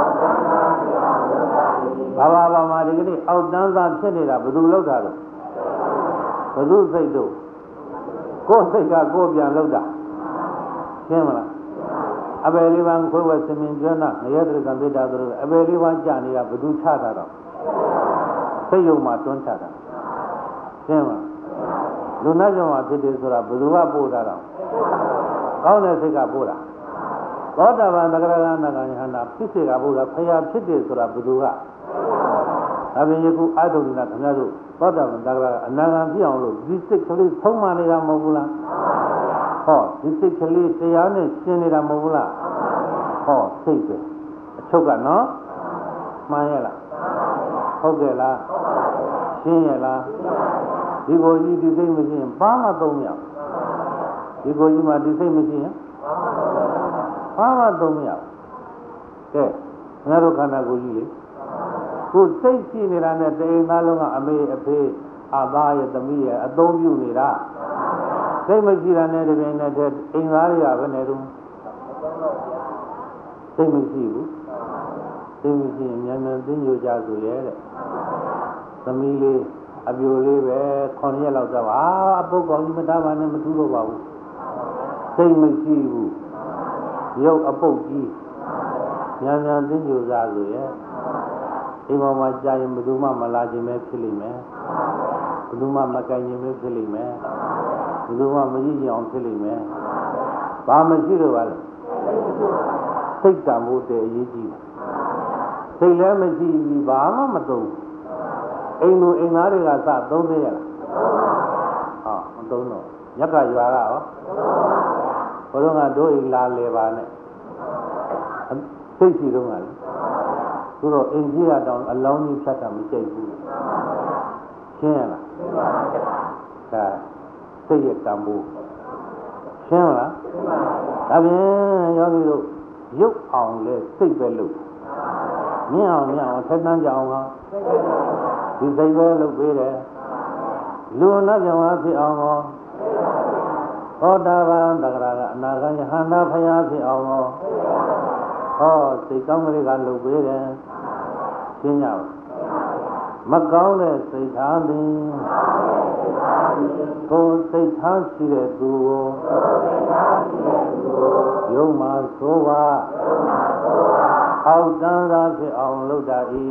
ဘာဘာဘာမှာဒီကနေ့အောက်တန်းသာဖြစ်နေတာဘယ်သူလုပ်တာလဲဘယ်သူစိတ်တို့ကိုယ်စိတ်ကကိုယ်ပြန်လုပ်တာရှင်းမလားအပေလေးပါးခွဲဝဲစမင်ကျွမ်းနာငရဲတရကံပိတာတို့အပေလေးပါးကြာနေတာဘယ်သူချတာတော့စိတ်ယုံမှာတွန်းချတာရှင်းမလားလူနာကြောင့်မှာဖြစ်တယ်ဆိုတာဘယ်သူကပို့တာတော့ကောင်းတဲ့စိတ်ကပို့တာသောတာပန်သဂရဂနာကယဟန္တာဖြစ်စေကဘုရားဖရာဖြစ်တယ်ဆိုတာဘယ်သူကဒါပြင်ယခုအာထုံနာခင်ဗျားတို့သောတာပန်သဂရဂအနာဂံဖြစ်အောင်လို့ဒီစိတ်ကလေးဆုံးမနေတာမဟုတ်ဘူးလားဟောဒီစိတ်ကလေးတရားနဲ့ရှင်းနေတာမဟုတ်ဘူးလားဟောစိတ်ပဲအချုပ်ကနော်မှန်ရဲ့လားဟုတ်ကဲ့လားရှင်းရဲ့လားဒီကိုကြီးဒီစိတ်မရှိရင်ဘာမှသုံးမရဒီကိုကြီးမှာဒီစိတ်မရှိရင်ဘာမှသုံးမရကဲငါတို့ခန္ဓာကိုယ်ကြီးလေကိုယ်စိတ်ရှိနေတာနဲ့တအိမ်သားလုံးကအမေအဖေအသားရဲ့သမီးရဲ့အသုံးပြုနေတာစိတ်မရှိတာနဲ့တပင်နဲ့တဲ့အိမ်သားတွေကဘယ်နဲ့တော့စိတ်မရှိဘူးစိတ်မရှိရင်မြန်မြန်သိညိုကြဆိုရဲတဲ့သမီးလေးအပြိုလေးပဲခုနှစ်ရက်လောက်တော့ဟာအပုတ်ကောင်ကြီးမသားပါနဲ့မထူးတော့ပါဘူးစိတ်မရှိဘူးရုပ်အပုတ်ကြီးမြန်မြန်သိညိုကြဆိုရဲအိမ်ပေါ်မှာကြာရင်ဘယ်သူမှမလာခြင်းပဲဖြစ်လိမ့်မယ်ဘယ်သူမှမကင်ခြင်းပဲဖြစ်လိမ့်မယ်ဘယ်သူမှမကြည့်ကြအောင်ဖြစ်လိမ့်မယ်ဘာမရှိတော့ပါလဲစိတ်တံဖို့တဲ့အရေးကြီးတယ်စိတ်လည်းမရှိဘူးဘာမှမသုံးအိမ်လူအိမ်သားတွေကစသုံးသေးရလားဟာမသုံးတော့ညက်ကရွာကရောဘုရားကတို့အိမ်လာလေပါနဲ့စိတ်ရှိတော့ကလေသူတို့အိမ်ကြီးရတောင်အလောင်းကြီးဖြတ်တာမကြိုက်ဘူးရှင်းရလားဒါစိတ်ရဲ့တန်ဖိုးရှင်းလားဒါပြင်ယောဂီတို့ရုပ်အောင်လဲစိတ်ပဲလို့မြင်အောင်မြင်အောင်ဆက်တန်းကြအောင်ကောဒီစိတ်ပဲလုပ်ပေးတယ်လူနာကြောင့်ဖြစ်အောင်ကောဟောတာဘာတဂရကအနာဂတ်ယဟန္တာဖယားဖြစ်အောင်ကောဟောစိတ်ကောင်းကလေးကလုပ်ပေးတယ်ရှင်းကြပါမကောင်းတဲ့စိတ်ထားသည်ကိုယ်စိတ်ထားရှိတဲ့သူကိုယုံမှဆိုပါအောက်တန်းသာဖြစ်အောင်လုပ်တာဤ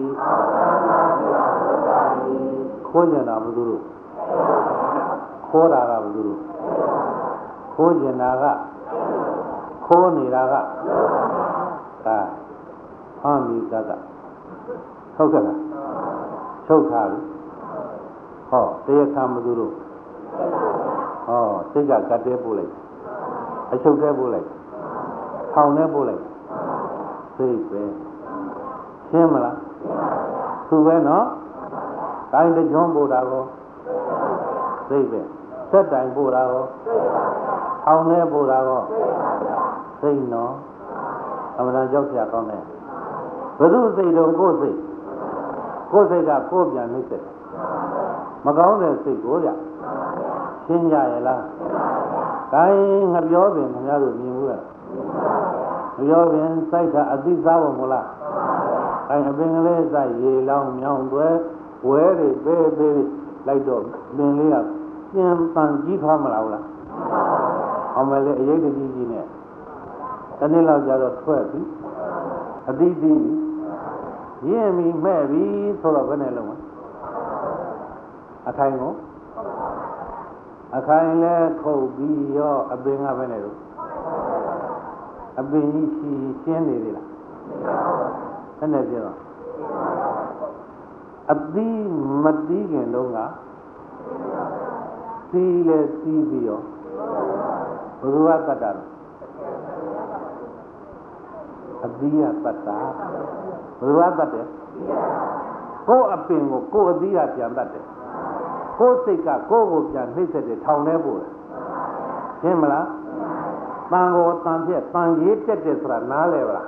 ခိုးကြတာဘယ်သူတို့ခိုးတာကဘယ်သူတို့ခိုးကြတာကခိုးနေတာကဒါဖမ်းမိတတ်တာဟုတ်ကဲ့လားချုပ်ထားပြီဟောတရားခံဘယ်သူတို့ဟောစိတ်ကကတ်တဲပို့လိုက်အချုပ်တဲပို့လိုက်ထောင်ထဲပို့လိုက်စိတ်ပဲရှင်းမလားသူပဲနော်တိုင်းတကြွပို့တာကိုစိတ်ပဲစက်တိုင်ပို့တာကိုထောင်ထဲပို့တာကိုစိတ်နော်အမှန်တန်ကြောက်ကြကောင်းတယ်ဘယ်သူစိတ်တော့ကိုယ်စိတ်ကိုယ်စိတ်ကကိုယ်ပြန်နှိမ့်ဆက်မကောင်းတဲ့စိတ်ကိုကြရှင်းကြရဲ့လားဒါရင်ငပြောပင်ခင်ဗျားတို့မြင်ဘူးလားငပြောပင်စိုက်တာအသိသားဖို့မလားအဲအပင်ကလေးစိုက်ရေလောင်းမြောင်းသွဲဝဲတွေပေးပေးလိုက်တော့ပင်လေးကပြန်ပန်ကြီးထွားမလားဟုတ်လားအောင်မလေးအရေးတကြီးကြီးနဲ့တနေ့လောက်ကြတော့ထွက်ပြီအသိသိရင်းပြီးမဲ့ပြီဆိုတော့ဘယ်နဲ့လုံးမအခိုင်ကိုအခိုင်လဲခုတ်ပြီးရောအပင်ကဘယ်နဲ့လို့အပင်ကြီးရှင်းရှင်းနေသေးလားဘယ်နဲ့ပြောတော့အသီးမတီးခင်တုန်းကသီးလဲသီးပြီးရောဘုရားတတ်တာအသီးကတတ်တာဘယ်လိုတတ်တယ်ကိုယ်အပင်ကိုကိုယ်အသီးကပြန်တတ်တယ်ကိုယ်စိတ်ကကိုယ်ကိုပြန်နှိမ့်ဆက်တယ်ထောင်ထဲပို့တယ်ရှင်းမလားတန်ကိုတန်ပြက်တန်ရေးတက်တယ်ဆိုတာနားလဲပါလား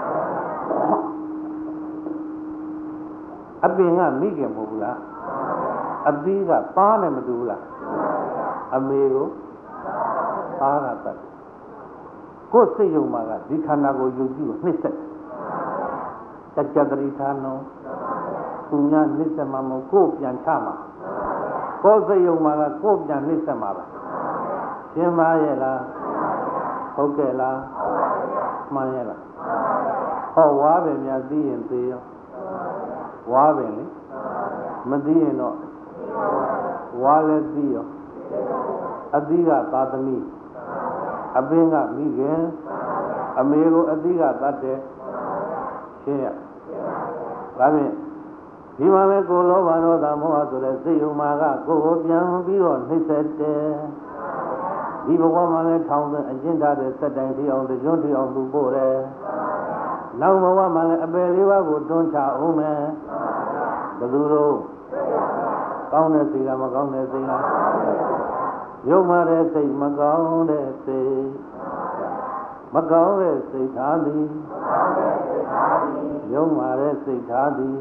အပင်ကမိခင်မဟုတ်ဘူးလားအသီးကပါးနဲ့မတူဘူးလားအမေကိုပါးကတတ်တယ်ကိုယ်စိတ်ယုံမှာကဒီခန္ဓာကိုယုံကြည့်ကိုနှိမ့်ဆက်တကြတရိဌာနောသူညာနှိမ့်ဆက်မှာမဟုတ်ကိုယ်ပြန်ချမှာကိုယ်စိတ်ယုံမှာကကိုယ်ပြန်နှိမ့်ဆက်မှာပါရှင်းပါရဲ့လားဟုတ်ကဲ့လားမှန်ရဲ့လားဟောဝါပင်များသိရင်သိရောဝါပင်လေမသိရင်တော့ဝါလည်းသိရောအသီးကသာသမီအပင်ကမိခင်အမေကိုအသီးကတတ်တယ်ရှင်းရဒါဖြင့်ဒီမှာလဲကိုလောဘဒေါသမောဟဆိုတဲ့စိတ်ယုံမှာကကိုယ်ကိုပြန်ပြီးတော့နှိမ့်ဆက်တယ်ဒီဘဝမှာလဲထောင်တဲ့အကျဉ်းထားတဲ့စက်တိုင်ထီအောင်ကျွန်းထီအောင်သူပို့တယ်နောက်ဘဝမှာလဲအပယ်လေးပါးကိုတွန်းချအောင်မယ်ဘယ်သူတို့ကောင်းတဲ့စိတ်လားမကောင်းတဲ့စိတ်လားယုံမှာတဲ့စိတ်မကောင်းတဲ့စိတ်မကောင်းတဲ့စိတ်ထားသည်ယုံမှာတဲ့စိတ်ထားသည်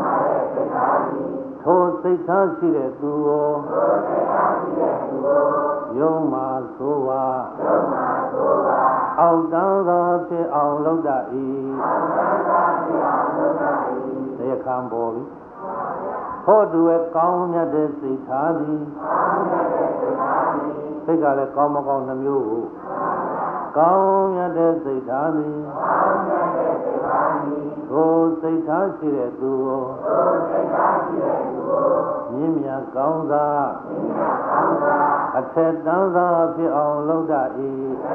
ထိုစိတ်ထားရှိတဲ့သူကိုယုံမှာဆိုပါအောက်တန်းသောဖြစ်အောင်လုပ်တတ်၏တရားခံပေါ်ပြီဟောတူရဲ့ကောင်းမြတ်တဲ့စိတ်ထားသည်စိတ်ကလည်းကောင်းမကောင်းနှမျိုးကိုကောင်းမြတ်တဲ့စိတ်ထားသည်ကိုယ်စိတ်ထားရှိတဲ့သူကိုမြင့်မြတ်ကောင်းသာအထက်တန်းသာဖြစ်အောင်လုပ်တတ်၏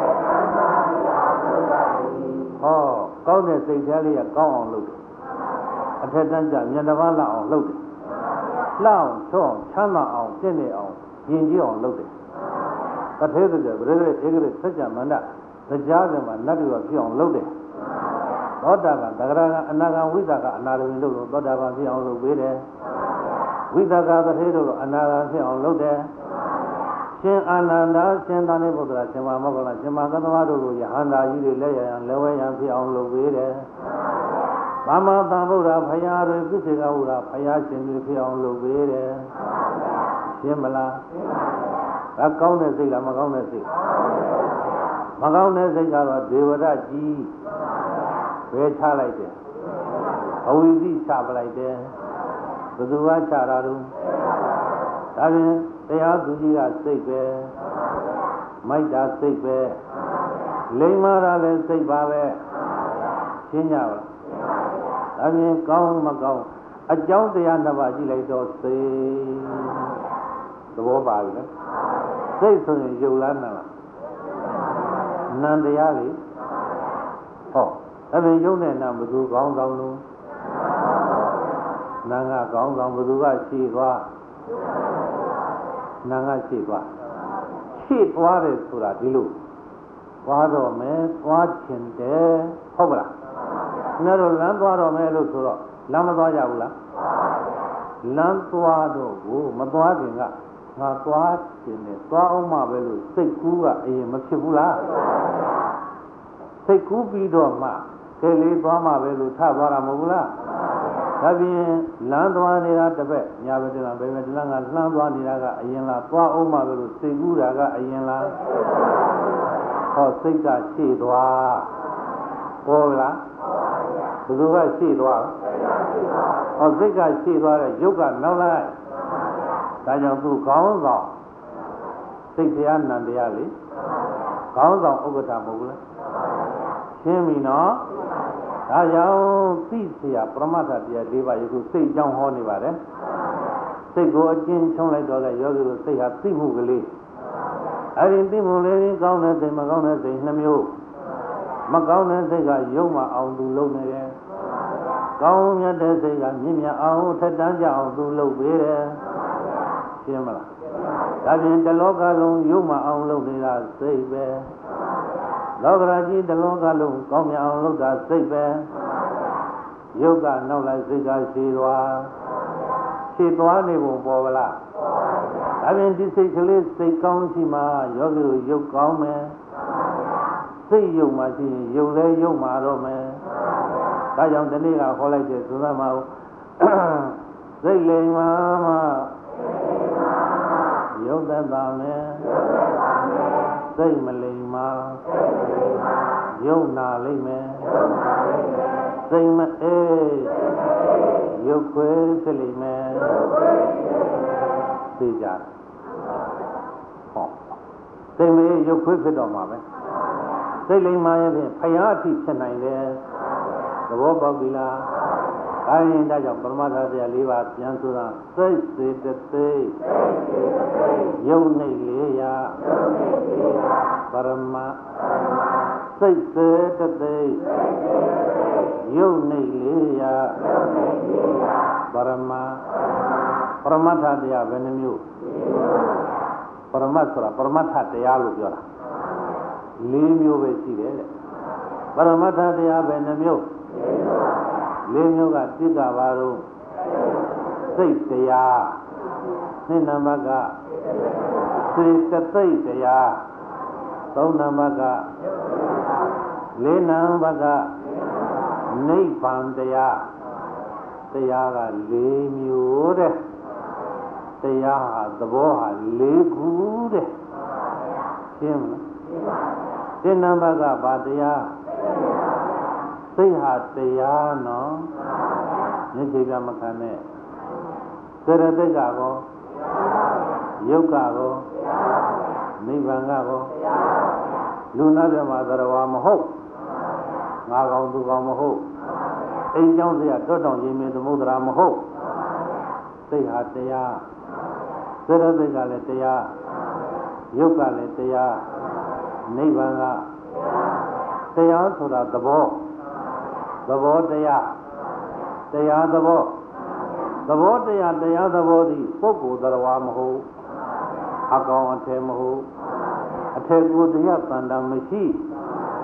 ဟောကောင်းတဲ့စိတ်ထားလေးကကောင်းအောင်လုပ်တယ်အထက်တန်းကျမျက်နှာပါလောက်အောင်လုပ်တယ်လောက်ချောင်းချမ်းသာအောင်ပြည့်နေအောင်ယဉ်ကျေးအောင်လုပ်တယ်တထေသတဲ့ဗရေဧကရေစัจ जा မန္တတရားကမှာနတ်တွေကဖြစ်အောင်လုပ်တယ်သောတာပန်သဂရကအနာဂံဝိသကအနာရဝိတို့သောတာပန်ဖြစ်အောင်လုပ်ပေးတယ်ဝိသကသထေတို့အနာဂံဖြစ်အောင်လုပ်တယ်ရှင်အာနန္ဒာရှင်သာနိဗ္ဗုဒ္ဓရှင်မမောဂလရှင်မကသမတို့ကိုယဟန္တာကြီးတွေလက်ရရန်လက်ဝဲရန်ဖြစ်အောင်လုပ်ပေးတယ်သမ္မာသမ္ဗုဒ္ဓဖရာတွေပြည့်စေကဝုဒ္ဓဖရာရှင်တွေဖြစ်အောင်လုပ်ပေးတယ်ရှင်းမလားဒါကောင်းတဲ့စိတ်လားမကောင်းတဲ့စိတ်မကောင်းတဲ့စိတ်ကတော့ဒေဝရကြီးဘယ်ချလိုက်တယ်အဝိဇ္ဇိချပလိုက်တယ်ဘယ်သူကချတာတော့ဒါဖြင့်တရားသူကြီးကစိတ်ပဲမိုက်တာစိတ်ပဲလိမ္မာတာလည်းစိတ်ပါပဲရှင်းကြပါလားဒါဖြင့်ကောင်းမကောင်းအကြောင်းတရားနှစ်ပါးကြည့်လိုက်တော့စိတ်သဘောပါပြီနော်စိတ်ဆိုရင်ယုတ်လားနာလားနံတရားလေဟောဒါဖြင့်ယုတ်နဲ့နာဘယ်သူကောင်းဆောင်လို့နာကကောင်းဆောင်ဘယ်သူကရှိသွားနာကရှိသွားရှိသွားတယ်ဆိုတာဒီလိုသွားတော့မယ်သွားချင်တယ်ဟုတ်ပါလားခင်ဗျားတို့လမ်းသွားတော့မယ်လို့ဆိုတော့လမ်းမသွားကြဘူးလားလမ်းသွားတော့ကိုမသွားခင်ကငါသွားချင်တယ်သွားအောင်မှပဲလို့စိတ်ကူးကအရင်မဖြစ်ဘူးလားစိတ်ကူးပြီးတော့မှကဲလေးသွားမှပဲလို့ထသွားတာမဟုတ်ဘူးလားဒါပြင်လမ်းသွားနေတာတစ်ပတ်ညာဘက်တလားဘယ်ဘက်တလားကလှမ်းသွားနေတာကအရင်လားသွားအောင်မှပဲလို့စိတ်ကူးတာကအရင်လားဟောစိတ်ကရှေ့သွားပေါ်လားဘယ်သူကရှေ့သွားဟောစိတ်ကရှေ့သွားတဲ့ရုပ်ကနောက်လိုက်ဒါကြောင့်သူခေါင်းဆောင်စိတ်တရားနံတရားလေခေါင်းဆောင်ဥက္ကဋ္ဌမဟုတ်ဘူးလားရှင်းပြီနော်ဒါကြောင့်သိเสียပရမတ္ထတရား၄ပါးယခုစိတ်ကြောင်းဟောနေပါတယ်စိတ်ကိုအကျဉ်းချုံးလိုက်တော့လေယောဂီတို့စိတ်ဟာသိမှုကလေးအဲ့ဒီသိမှုလေးကောင်းတဲ့စိတ်မကောင်းတဲ့စိတ်နှမျိုးမကောင်းတဲ့စိတ်ကယုံမှအောင်သူလုပ်နေတယ်ကောင်းမြတ်တဲ့စိတ်ကမြင့်မြတ်အောင်ထက်တန်းကြအောင်သူလုပ်ပေးတယ်ရှင်းမလားဒါဖြင့်တလောကလုံးယုံမှအောင်လုပ်နေတာစိတ်ပဲလောကရာကြီးတလောကလုံးကောင်းမြတ်အောင်လုပ်တာစိတ်ပဲယုတ်ကနောက်လိုက်စိတ်ကရှည်သွားရှည်သွားနေပုံပေါ်ပါလားဒါဖြင့်ဒီစိတ်ကလေးစိတ်ကောင်းရှိမှယောဂီတို့ယုတ်ကောင်းမယ်စိတ်ယုတ်မှရှိရင်ယုတ်လည်းယုတ်မှာတော့မယ်ဒါကြောင့်ဒီနေ့ကခေါ်လိုက်တဲ့သုသမအောင်စိတ်လိမ်မှာမှယုတ်သက်သာမယ်စိတ်မလိမ်မှာယုတ်နာလိမ့်မယ်စိတ်မအေးယုတ်ခွဲဖြစ်လိမ့်မယ်သိကြတယ်ဟောစိတ်မအေးယုတ်ခွဲဖြစ်တော့မှာပဲစိတ်လိမ်မှာရင်ဖြင့်ဖယားအထိဖြစ်နိုင်တယ်သဘောပေါက်ပြီလားဒါရင်ဒါကြောင့်ပရမတ္ထတရား၄ပါးပြန်ဆိုတာစိတ်စေတသိက်ယုတ်နှိတ်လေးရာပရမစိတ်စေတသိက်ယုတ်နှိတ်လေးရာပရမပရမတ္ထတရားဘယ်နှမျိုးပရမတ်ဆိုတာပရမတ္ထတရားလို့ပြောတာ၄မျိုးပဲရှိတယ်တဲ့ပရမတ္ထတရားဘယ်နှမျိုးလေးမျိုးကတိကပါတော့စိတ်တရားနှစ်နံပါတ်ကစေတသိက်တရားသုံးနံပါတ်ကလေးနံပါတ်ကနိဗ္ဗာန်တရားတရားက၄မျိုးတဲ့တရားဟာသဘောဟာ၄ခုတဲ့ရှင်းမလားဒီနံပါတ်ကဘာတရားစိတ်ဟာတရားနော်မျက်စိပြမခံနဲ့စေတသိက်ကကောယုတ်ကကောနိဗ္ဗာန်ကကောလူနာပြမှာသရဝါမဟုတ်ငါကောင်သူကောင်မဟုတ်အိမ်เจ้าစရာတွတ်တောင်ရင်မင်းသမုဒ္ဒရာမဟုတ်စိတ်ဟာတရားစေတသိက်ကလည်းတရားယုတ်ကလည်းတရားနိဗ္ဗာန်ကတရားဆိုတာသဘောသဘောတရားတရားသဘောသဘောတရားတရားသဘောသည်ပုဂ္ဂိုလ်တရားမဟုတ်အကောင်အထည်မဟုတ်အထည်ကိုတရားတန်တာမရှိ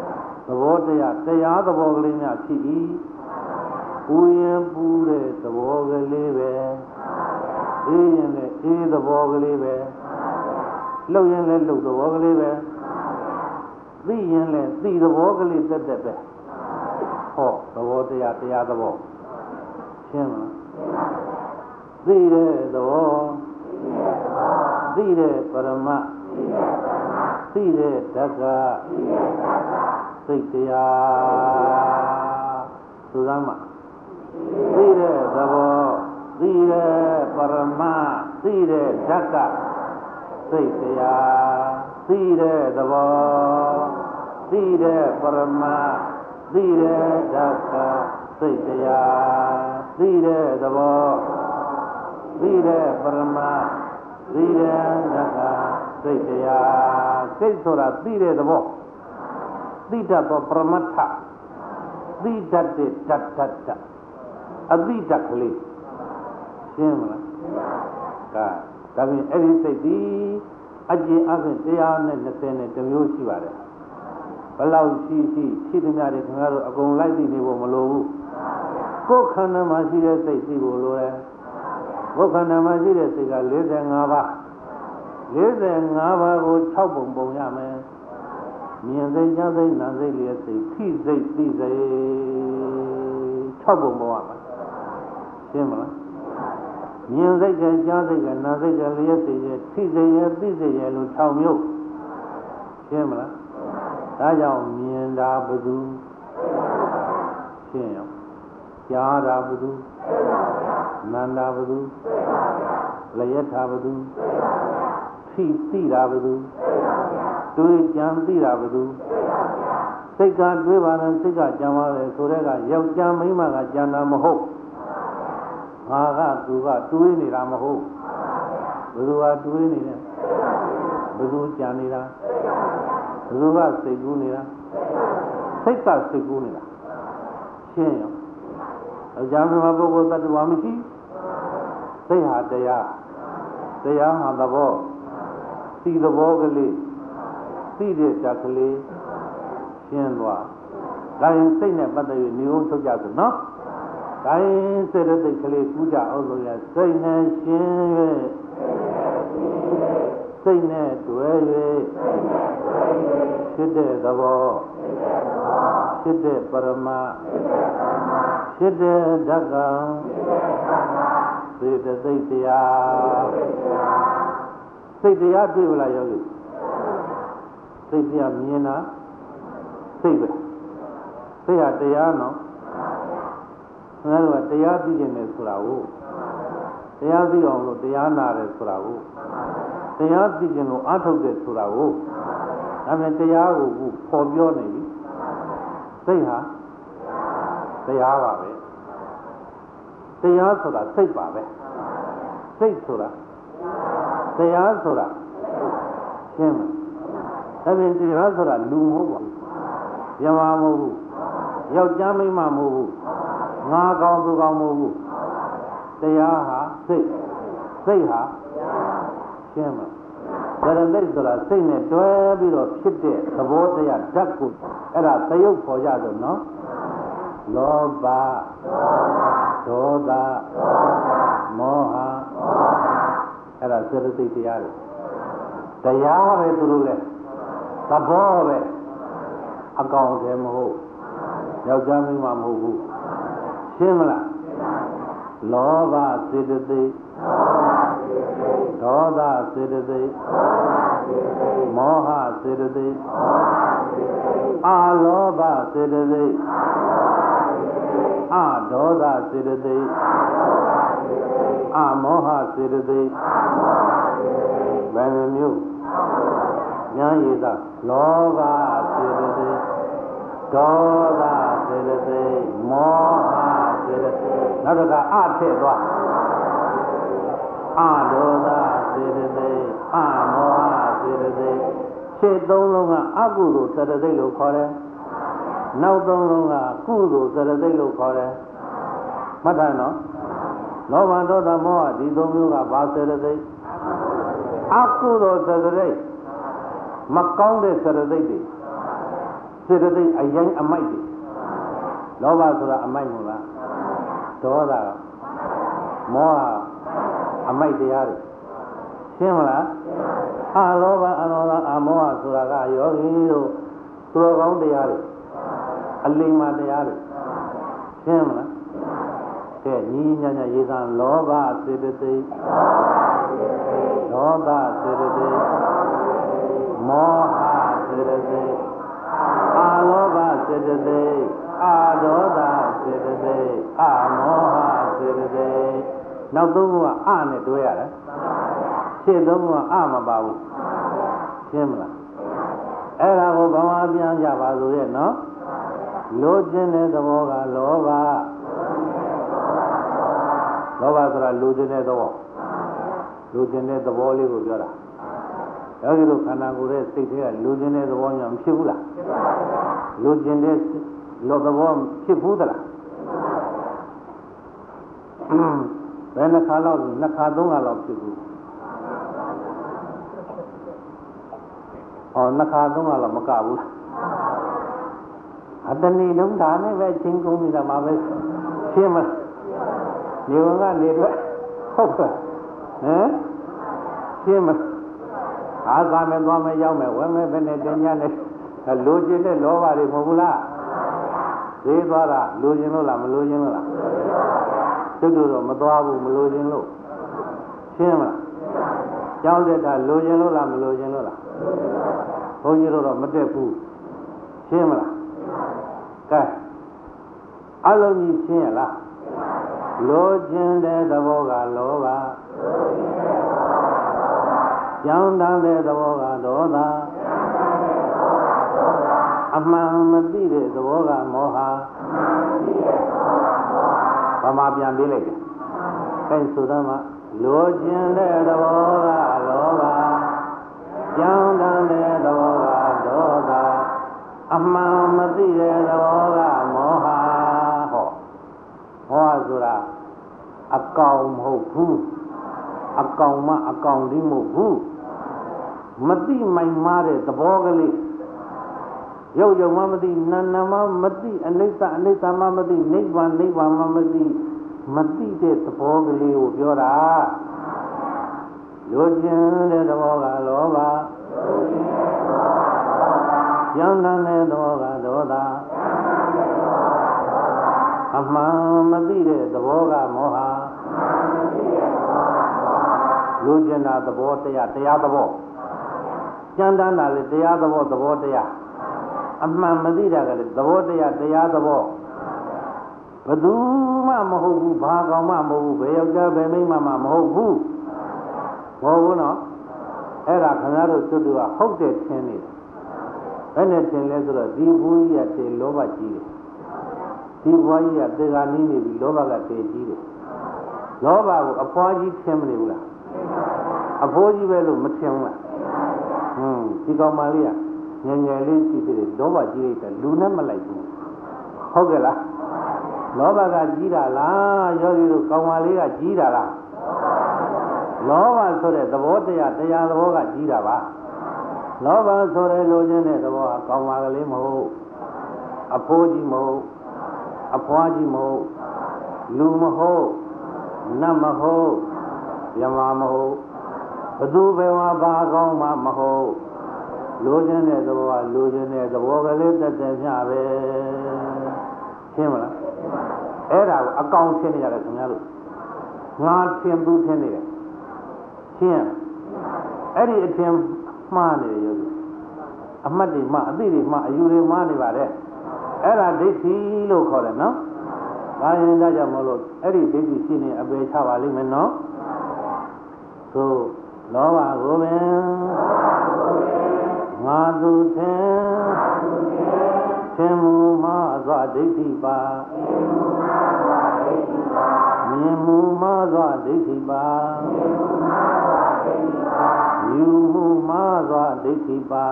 သဘောတရားတရားသဘောကလေးများဖြစ်၏ပူရင်ပူတဲ့သဘောကလေးပဲအေးရင်လည်းအေးသဘောကလေးပဲလှုပ်ရင်လည်းလှုပ်သဘောကလေးပဲသိရင်လည်းသိသဘောကလေးတက်တက်ပဲဟောသဘောတရားတရားသဘောရှင်းမလားသိတဲ့သဘောသိတဲ့ပရမတ်သိတဲ့ဓက္ကစိတ်တရားသုသမ သိတဲ့သဘောသိတဲ့ပရမတ်သိတဲ့ဓက္ကစိတ်တရားသိတဲ့သဘောသိတဲ့ပရမတ်သိတဲ့ဓက္ကစိတ်တရားသိတဲ့သဘောသိတဲ့ပရမတ်သိတဲ့ဓက္ကစိတ်တရားစိတ်ဆိုတာသိတဲ့သဘောသိတတ်သောပရမတ္ထသိတတ်တဲ့ဓာတ်ဓာတ်ဓာတ်အသိဓာတ်ကလေးရှင်းမလားကဲဒါဖြင့်အဲ့ဒီစိတ်ဒီအကျဉ်းအပြင်တရားနဲ့၂၀နဲ့တစ်မျိုးရှိပါတယ်ဘလောက်ရှိရှိရှိသမျှတွေခင်ဗျားတို့အကုန်လိုက်သိနေဖို့မလိုဘူးကိုယ်ခန္ဓာမှာရှိတဲ့စိတ်သိဖို့လိုတယ်ကိုယ်ခန္ဓာမှာရှိတဲ့စိတ်က၄၅ပါး၄၅ပါးကို၆ပုံပုံရမယ်မြင်စိတ်ကြားစိတ်နာစိတ်လျက်စိတ်ထိစိတ်သိစိတ်၆ပုံပုံရမယ်ရှင်းမလားမြင်စိတ်ကကြားစိတ်ကနာစိတ်ကလျက်စိတ်ရဲ့ထိစိတ်ရဲ့သိစိတ်ရဲ့လို့၆မျိုးရှင်းမလားဒါကြောင့်မြင်တာဘယ်သူရှင်းရောကြားတာဘယ်သူနားတာဘယ်သူလျက်တာဘယ်သူထိသိတာဘယ်သူတွေးကြံသိတာဘယ်သူစိတ်ကတွေးပါရင်စိတ်ကကြံပါတယ်ဆိုတဲ့ကယောက်ျားမိန်းမကကြံတာမဟုတ်ငါကသူကတွေးနေတာမဟုတ်ဘယ်သူကတွေးနေလဲဘယ်သူကြံနေတာဘယ်သူကစိတ်ကူးနေတာစိတ်ကစိတ်ကူးနေတာရှင်းရောအကြမ်းမှာပုဂ္ဂိုလ်တ attva မရှိစိတ်ဟာတရားတရားဟာသဘောသိသဘောကလေးသိတဲ့ဓာတ်ကလေးရှင်းသွားဒါရင်စိတ်နဲ့ပတ်သက်ပြီးနေုံထုတ်ကြဆိုနော်ဒါရင်စေတသိက်ကလေးကူးကြအောင်လို့ရစိတ်နဲ့ရှင်း၍စိတ်နဲ့တွဲ၍ဖြစ်တဲ့သဘောဖြစ်တဲ့ပရမတ်ဖြစ်တဲ့ဓက္ကံစေတသိက်တရားစိတ်တရားတွေ့မလားယောဂီစိတ်တရားမြင်တာစိတ်ပဲစိတ်ဟာတရားနော်ခင်ဗျားတို့ကတရားသိခြင်းနဲ့ဆိုတာကိုတရားသိအောင်လို့တရားနာတယ်ဆိုတာကိုတရားသိခြင်းလို့အားထုတ်တယ်ဆိုတာကိုဒါပေမဲ့တရားကိုပေါ်ပြောနေပြီစိတ်ဟာတရားပါပဲတရားဆိုတာစိတ်ပါပဲစိတ်ဆိုတာတရားဆိုတာရှင်းမလားဒါပြင်တရားဆိုတာလူမဟုတ်ပါဘူးမြမမဟုတ်ဘူးယောက်ျားမိန်းမမဟုတ်ဘူးငါကောင်းသူကောင်းမဟုတ်ဘူးတရားဟာစိတ်စိတ်ဟာရှင်းမလားဒါရတဲ့ဆိုတာစိတ်နဲ့တွဲပြီးတော့ဖြစ်တဲ့သဘောတရားဓာတ်ကိုအဲ့ဒါသရုပ်ခေါ်ကြတော့နော်လောဘဒေါသမောဟအဲ့ဒါစေတသိက်တရားတွေတရားပဲသူတို့လဲသဘောပဲအကောင်တည်းမဟုတ်ယောက်ျားမိန်းမမဟုတ်ဘူးရှင်းမလားလောဘစေတသိက်ဒေါသစေတသိက်မောဟစေတသိက်အာလောဘစေတသိက်အာဒေါသစေတသိက်အာမောဟစေတသိက်ဘယ်လိုမျိုးညာရည်သာလောဘစေတသိက်ဒေါသစေတသိက်မောဟစေတသိက်နောက်တစ်ခါအထည့်သွားအာဒေါသစေတသိက်အာမောဟစေတသိက်ရှင်းသုံးလုံးကအကုသိုလ်စေတသိက်လို့ခေါ်တယ်နောက်သုံးလုံးကကုသိုလ်စေတသိက်လို့ခေါ်တယ်မှတ်ထားနော်လောဘဒေါသမောဟဒီသုံးမျိုးကဘာစေတသိက်အကုသိုလ်စေတသိက်မကောင်းတဲ့စေတသိက်တွေစေတသိက်အရင်အမိုက်တွေလောဘဆိုတာအမိုက်မဟုတ်လားဒေါသမောဟအမိုက်တရားတွေရှင်းမလားအာလောဘအနောသအမောဟဆိုတာကယောဂီတို့သူတော်ကောင်းတရားတွေအလိမ္မာတရားတွေရှင်းမလားကဲညီညာညာရေးသားလောဘစေတသိက်ဒေါသစေတသိက်မောဟစေတသိက်အာလောဘစေတသိက်အာဒေါသစေတသိက်အာမောဟစေတသိက်နောက်သုံးခုကအနဲ့တွဲရတယ်ရှင်းသုံးခုကအမပါဘူးရှင်းမလားအဲ့ဒါကိုဘာမှပြန်ကြပါစို့ရဲ့နော်လိုချင်တဲ့သဘောကလောဘလောဘဆိုတာလိုချင်တဲ့သဘောလိုချင်တဲ့သဘောလေးကိုပြောတာယောဂီတို့ခန္ဓာကိုယ်ရဲ့စိတ်ထဲကလိုချင်တဲ့သဘောညာမဖြစ်ဘူးလားလိုချင်တဲ့လောသဘောဖြစ်ဘူးသလားဘယ်နှခါလောက်နှစ်ခါသုံးခါလောက်ဖြစ်ဘူးဟောနှစ်ခါသုံးခါလောက်မကဘူးအတဏီလုံးဒါနဲ့ပဲချင်းကုန်နေတာမှာပဲရှင်းမလားနေဝင်ကနေတော့ဟုတ်ကဲ့ဟမ်ရှင်းမအားသာမယ်သွားမယ်ရောက်မယ်ဝဲမယ်ဘယ်နဲ့တင်ကြလဲလိုချင်တဲ့လောဘတွေမဟုတ်ဘူးလားသေးသွားတာလိုချင်လို့လားမလိုချင်လို့လားကျွတ်တော့မသွားဘူးမလိုချင်လို့ရှင်းမလားကြောက်တဲ့တာလိုချင်လို့လားမလိုချင်လို့လားဘုန်းကြီးတို့တော့မတက်ဘူးရှင်းမလားကဲအလုံးကြီးရှင်းရလားလိုချင်တဲ့သဘောကလောဘကြောင်းတန်းတဲ့သဘောကဒေါသအမှန်မသိတဲ့သဘောကမောဟဘာမှပြန်ပေးလိုက်တယ်အဲဆိုတော့မှလိုချင်တဲ့သဘောကလောဘကြောင်းတန်းတဲ့သဘောကဒေါသအမှန်မသိတဲ့သဘောကမောဟဟောမောဟဆိုတာအကောင်မဟုတ်ဘူးအကောင်မအကောင်ဒီမဟုတ်ဘူးမသိမိုင်မားတဲ့သဘောကလေးရုပ်ရုံမှမသိနာနာမှမသိအနိစ္စအနိစ္စမှမသိနိဗ္ဗာန်နိဗ္ဗာန်မှမသိမသိတဲ့သဘောကလေးကိုပြောတာလိုချင်တဲ့သဘောကလောဘကြောင်းတဲ့သဘောကဒေါသအမှန်မသိတဲ့သဘောကမောဟလူကျင်တာသဘောတရားတရားသဘောကျမ်းတမ်းတာလေတရားသဘောသဘောတရားအမှန်မသိတာကလည်းသဘောတရားတရားသဘောဘယ်သူမှမဟုတ်ဘူးဘာကောင်မှမဟုတ်ဘူးဘယ်ယောက်ျားဘယ်မိန်းမမှမဟုတ်ဘူးမဟုတ်ဘူးနော်အဲ့ဒါခင်ဗျားတို့သူတို့ကဟုတ်တယ်ထင်နေတယ်ဘယ်နဲ့ထင်လဲဆိုတော့ဒီဘူးကြီးကတေလောဘကြီးတယ်ဒီဘွားကြီးကတေဂာနီးနေပြီလောဘကတေကြီးတယ်လောဘကိုအဖွားကြီးထင်မနေဘူးလားအဖိုးကြီးပဲလို့မထင်ဘူးလားဟွန်းဒီကောင်မလေးကငယ်ငယ်လေးရှိသေးတယ်လောဘကြီးလိုက်တယ်လူနဲ့မလိုက်ဘူးဟုတ်ကဲ့လားလောဘကကြီးတာလားယောဂီတို့ကောင်မလေးကကြီးတာလားလောဘဆိုတဲ့သဘောတရားတရားသဘောကကြီးတာပါလောဘဆိုတဲ့လိုချင်တဲ့သဘောကကောင်မကလေးမဟုတ်အဖိုးကြီးမဟုတ်အဖွားကြီးမဟုတ်လူမဟုတ်နတ်မဟုတ်ယမမဟုတ်ဘသူပဲဝါဘာကောင်းမှမဟုတ်လိုချင်တဲ့သဘောကလိုချင်တဲ့သဘောကလေးတက်တက်ညပဲရှင်းမလားအဲ့ဒါကိုအကောင်ရှင်းနေရတယ်ခင်ဗျားတို့ငါထင်သူထင်နေတယ်ရှင်းအဲ့ဒီအထင်မှားနေတယ်ယောဂီအမှတ်တွေမှားအသိတွေမှားအယူတွေမှားနေပါတယ်အဲ့ဒါဒိဋ္ဌိလို့ခေါ်တယ်နော်ဒါရင်ဒါကြောင့်မလို့အဲ့ဒီဒိဋ္ဌိရှိနေအပေချပါလိမ့်မယ်နော်သို့လောဘကိုပင်ငါသူထင်သင်မူမှာသောဒိဋ္ဌိပါမြင်မူမှာသောဒိဋ္ဌိပါယူမူမှာသောဒိဋ္ဌိပါ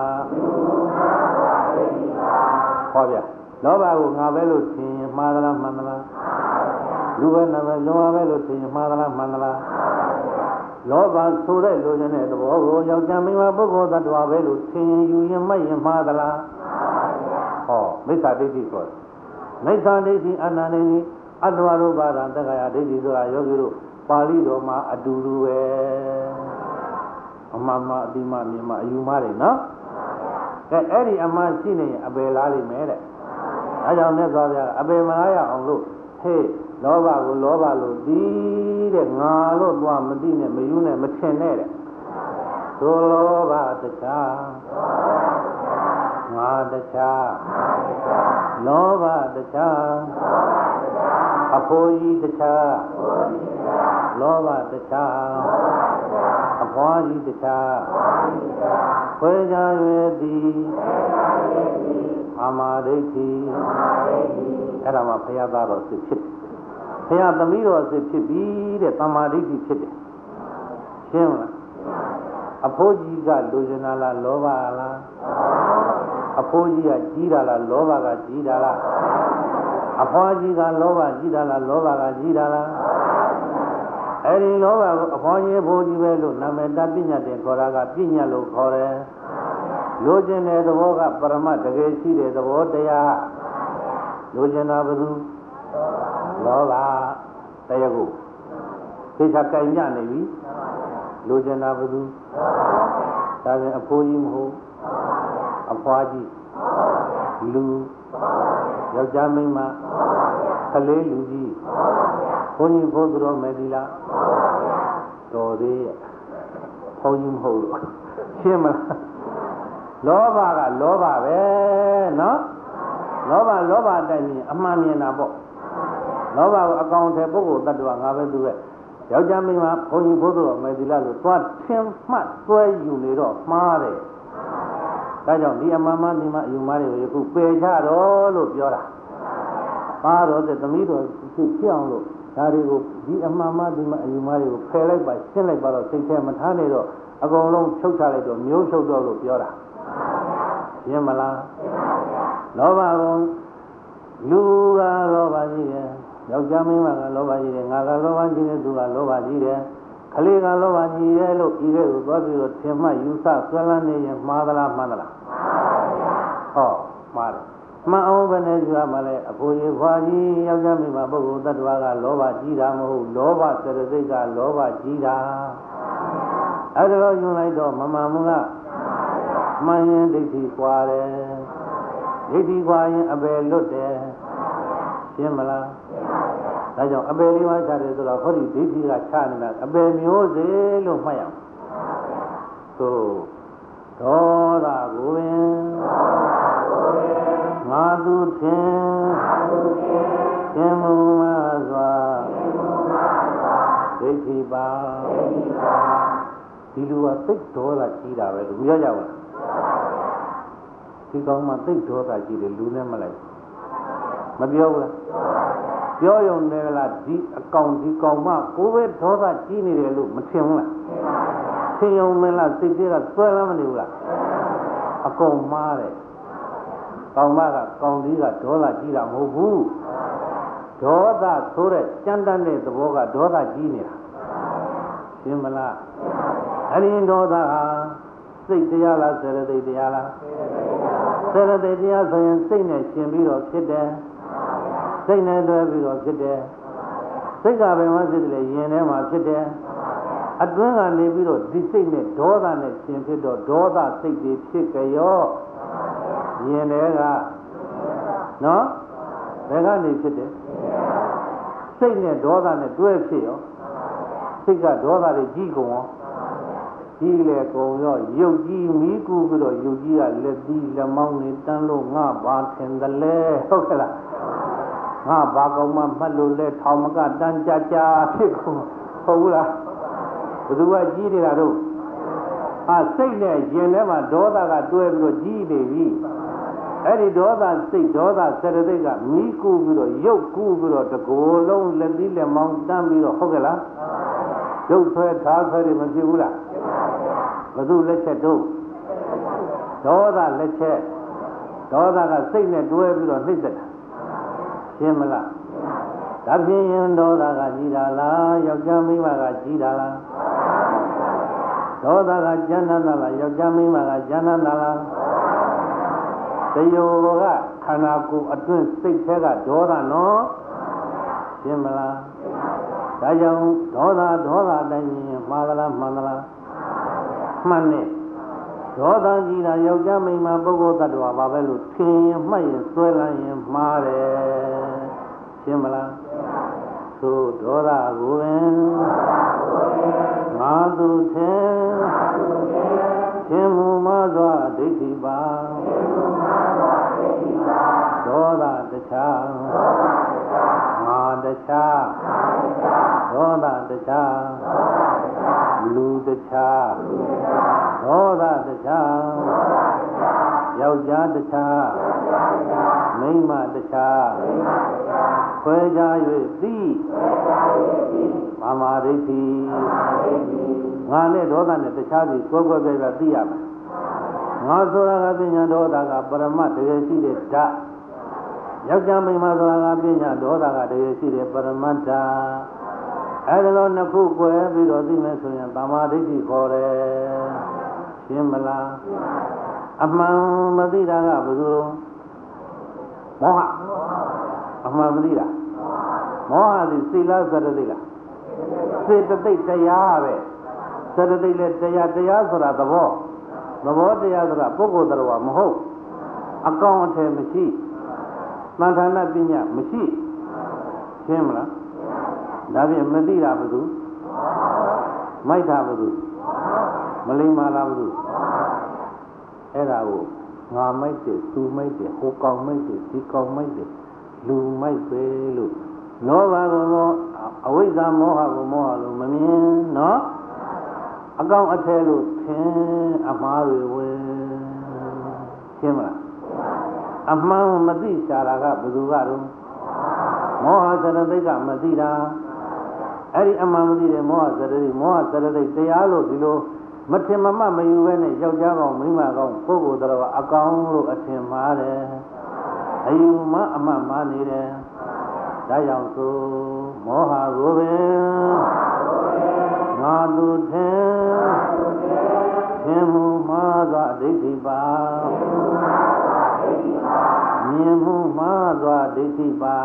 ဟောဗျလောဘကိုငါပဲလို့ထင်ရင်မှားသလားမှန်သလားလူပဲနာပဲလောဘပဲလို့ထင်ရင်မှားသလားမှန်သလားလောဘဆိုတဲ့လူချင်းတဲ့သဘောကိုယောက်ျားမိန်းမပုဂ္ဂိုလ်သတ္တဝါပဲလို့ထင်ရင်ယူရင်မှတ်ရင်မှားသလားဟောမိစ္ဆာဒိဋ္ဌိခေါ်တယ်မိစ္ဆာဒိဋ္ဌိအနန္တနိအတ္တဝရူပါဒံတက္ကရာဒိဋ္ဌိဆိုတာယောဂီတို့ပါဠိတော်မှာအတူတူပဲအမှန်မှအတိမှမြင်မှအယူမှတယ်နော်ကဲအဲ့ဒီအမှန်ရှိနေရင်အပယ်လားလိမ့်မယ်တဲ့အဲကြောင့်မြတ်စွာဘုရားအပယ်မလားရအောင်လို့ဟေးလောဘကိုလောဘလို့သိတဲ့ငါလို့သွားမသိနဲ့မယူနဲ့မထင်နဲ့တဲ့သို့လောဘတခြားငါတခြားလောဘတခြားအဖိုးကြီးတခြားလောဘတခြားအဖွားကြီးတခြားခွဲခြား၍သည်အမာဒိဋ္ဌိအဲ့ဒါမှဘုရားသားတော်စစ်ဖြစ်ဘုရားသမီးတော်စစ်ဖြစ်ပြီးတဲ့သမာဓိဋ္ဌိဖြစ်တယ်ရှင်းမလားအဖိုးကြီးကလူကျင်လာလားလောဘလားအဖိုးကြီးကကြီးတာလားလောဘကကြီးတာလားအဖွားကြီးကလောဘကြီးတာလားလောဘကကြီးတာလားအဲ့ဒီလောဘကိုအဖွားကြီးဖိုးကြီးပဲလို့နာမည်တပညာတင်ခေါ်တာကပညာလို့ခေါ်တယ်လူကျင်တဲ့သဘောကပရမတ်တကယ်ရှိတဲ့သဘောတရားလူကျင်တာဘယ်သူလောဘတရားကိုသိချာကြိုင်ညနေပြီလူကျင်တာဘယ်သူဒါပြန်အဖိုးကြီးမဟုတ်အဖွားကြီးလူယောက်ျားမိန်းမကလေးလူကြီးဘုန်းကြီးဘုန်းသူတော်မယ်ဒီလားတော်သေးရဲ့ဘုန်းကြီးမဟုတ်လို့ရှင်းမလားလောဘကလောဘပဲနော်လောဘလောဘတိုင်းမြင်အမှန်မြင်တာပေါ့လောဘကိုအကောင်ထဲပုဂ္ဂိုလ်တ attva ငါပဲသူပဲယောက်ျားမိန်းမဘုန်းကြီးဘုန်းသူတော်မယ်ဒီလားလို့သွားထင်မှတ်သွဲယူနေတော့မှားတယ်ဒါကြောင့်ဒီအမှန်မှန်ဒီမှာအယူမှားတွေကိုယခုပယ်ကြတော့လို့ပြောတာပါတော့တဲ့သမီးတော်ဖြစ်ဖြစ်အောင်လို့ဒါတွေကိုဒီအမှန်မှန်ဒီမှာအယူမှားတွေကိုဖယ်လိုက်ပါရှင်းလိုက်ပါတော့စိတ်ထဲမထားနေတော့အကုန်လုံးချုပ်ချလိုက်တော့မျိုးဖြုတ်တော့လို့ပြောတာရှင်းမလားလောဘကုန်လူကလောဘကြီးတယ်ယောက်ျားမင်းကလောဘကြီးတယ်ငါကလောဘကြီးတယ်သူကလောဘကြီးတယ်ခလေးကလောဘကြီးတယ်လို့ဒီကဲကိုသွားပြီးတော့ထင်မှတ်ယူဆဆွဲလန်းနေရင်မှားသလားမှန်သလားဟောမှားတယ်မှန်အောင်ပဲနဲ့ကြွားမှလည်းအဖိုးကြီးဖွာကြီးယောက်ျားမိန်းမပုဂ္ဂိုလ်တ attva ကလောဘကြီးတာမဟုတ်လောဘစရစိတ်ကလောဘကြီးတာအဲ့ဒါတော့ယူလိုက်တော့မမှန်ဘူးလားမှန်ရင်ဒိဋ္ဌိကွာတယ်ဒိဋ္ဌိကွာရင်အပယ်လွတ်တယ်ရှင်းမလားဒါကြောင့်အပယ်လေးပါးချတယ်ဆိုတော့ဟောဒီဒိဋ္ဌိကချနေတာအပယ်မျိုးစေလို့မှတ်ရအောင်သို့ဒေါသကိုပင်ငါသူထင်ရှင်မူမစွာဒိဋ္ဌိပါဒီလူကသိဒေါသကြီးတာပဲလို့ပြောကြပါဒီကောင်မှသိဒေါသကြီးတယ်လူနဲ့မလိုက်မပြောဘူးလားပြောရုံနဲ့လားဒီအကောင်ဒီကောင်မှကိုယ်ပဲဒေါသကြီးနေတယ်လို့မထင်ဘူးလားထင်ရုံနဲ့လားစိတ်တွေကစွဲလမ်းမနေဘူးလားအကုန်မှားတယ်ကောင်မကကောင်ကြီးကဒေါသကြီးတာမဟုတ်ဘူးဒေါသဆိုတဲ့ကြမ်းတမ်းတဲ့သဘောကဒေါသကြီးနေတာရှင်းမလားအရင်ဒေါသဟာစိတ်တရားလားစေတသိက်တရားလားစေတသိက်တရားဆိုရင်စိတ်နဲ့ရှင်ပြီးတော့ဖြစ်တယ်စိတ်နဲ့တွဲပြီးတော့ဖြစ်တယ်စိတ်ကဘယ်မှာဖြစ်တယ်ရင်ထဲမှာဖြစ်တယ်အတွင်းကနေပြီးတော့ဒီစိတ်နဲ့ဒေါသနဲ့ရှင်ဖြစ်တော့ဒေါသစိတ်တွေဖြစ်ကြရောရင်ထဲကနော်ဘယ်ကနေဖြစ်တယ်စိတ်နဲ့ဒေါသနဲ့တွဲဖြစ်ရောစိတ်ကဒေါသတွေကြီးကုန်ရောကြီးလေကုန်ရောရုပ်ကြီးမီးကူပြီးတော့ရုပ်ကြီးကလက်သီးလက်မောင်းနေတန်းလို့ငါဘာထင်တယ်လဲဟုတ်ကဲ့လားငါဘာကောင်မှမှတ်လို့လဲထောင်မကတန်းကြကြဖြစ်ကုန်ဟုတ်ဘူးလားဘယ်သူကကြီးနေတာတော့အာစိတ်နဲ့ရင်ထဲမှာဒေါသကတွဲပြီးတော့ကြီးနေပြီအဲ့ဒီဒေါသစိတ်ဒေါသစေတသိက်ကမီးကူပြီးတော့ရုပ်ကူပြီးတော့တကိုယ်လုံးလက်သီးလက်မောင်းတန်းပြီးတော့ဟုတ်ကဲ့လားရုပ်ဆွဲထားဆွဲတွေမဖြစ်ဘူးလားဘယ်သူလက်ချက်တော့ဒေါသလက်ချက်ဒေါသကစိတ်နဲ့တွဲပြီးတော့နှိမ့်သက်တာရှင်းမလားဒါဖြင့်ရင်ဒေါသကကြီးတာလားယောက်ျားမိန်းမကကြီးတာလားဒေါသကကျမ်းသာလားယောက်ျားမိန်းမကကျမ်းသာလားတယောကခန္ဓာကိုယ်အတွင်းစိတ်แท้ကဒေါသနော်ရှင်းမလားဒါကြောင့်ဒေါသဒေါသတိုင်းရင်မှားသလားမှန်သလားမှန်တယ်ဒေါသကြီးတာယောက်ျားမိန်းမပုဂ္ဂိုလ်တ attva ဘာပဲလို့ထင်ရင်မှတ်ရင်ဆွဲလန်းရင်မှားတယ်ရှင်းမလားသို့ဒေါသကိုပင်ငါသူထင်ခြင်းမူမသောဒိဋ္ဌိပါဒေါသတခြားငါတခြားဒေါသတခြားလူတခြားဒေါသတခြားယောက်ျားတခြားမိန်းမတခြားခွဲခြား၍သိမာမာဒိဋ္ဌိငါနဲ့ဒေါသနဲ့တခြားစီကွဲကွဲပြားပြားသိရမယ်ငါဆိုတာကပညာဒေါသကပရမတ်တကယ်ရှိတဲ့ဓာတ်ယောက်ျားမိန်းမဆိုတာကပညာဒေါသကတကယ်ရှိတဲ့ပရမတ်ဓာတ်အဲဒီလိုနှစ်ခုကွဲပြီးတော့သိမယ်ဆိုရင်သမာဓိဋ္ဌိခေါ်တယ်ရှင်းမလားအမှန်မသိတာကဘယ်လိုမောဟအမှန်မသိတာမောဟသည်စိတ်လားစရတိလားစေတသိက်တရားပဲစရတိလည်းတရားတရားဆိုတာသဘောသဘောတရားဆိုတာပုဂ္ဂိုလ်တရားမဟုတ်အကောင်အထည်မရှိသံဌာနပညာမရှိရှင်းမလားဒါဖြင့်မသိတာဘယ်သူမိုက်တာဘယ်သူမလိမ္မာလားဘယ်သူအဲ့ဒါကိုငါမိုက်တယ်သူမိုက်တယ်ဟိုကောင်မိုက်တယ်ဒီကောင်မိုက်တယ်လူမိုက်ပဲလို့လောဘကိုမောအဝိဇ္ဇာမောဟကိုမောဟလို့မမြင်နော်အကောင်အထည်လို့ထင်အမှားတွေဝင်ရှင်းမလားအမှန်မသိရှာတာကဘယ်သူကတော့မောဟစရတိတ်ကမသိတာအဲ့ဒီအမှန်မသိတဲ့မောဟစရတိတ်မောဟစရတိတ်တရားလို့ဒီလိုမထင်မမှတ်မယူပဲနဲ့ယောက်ျားကောင်မိန်းမကောင်ပုဂ္ဂိုလ်တော်အကောင်လို့အထင်မှားတယ်အယူမှအမှတ်မှားနေတယ်ဒါကြောင့်ဆိုမောဟကိုပင်ငါသူထင်ထင်မှုမှားသောဒိဋ္ဌိပါမြင်မှုမှားသောဒိဋ္ဌိပါ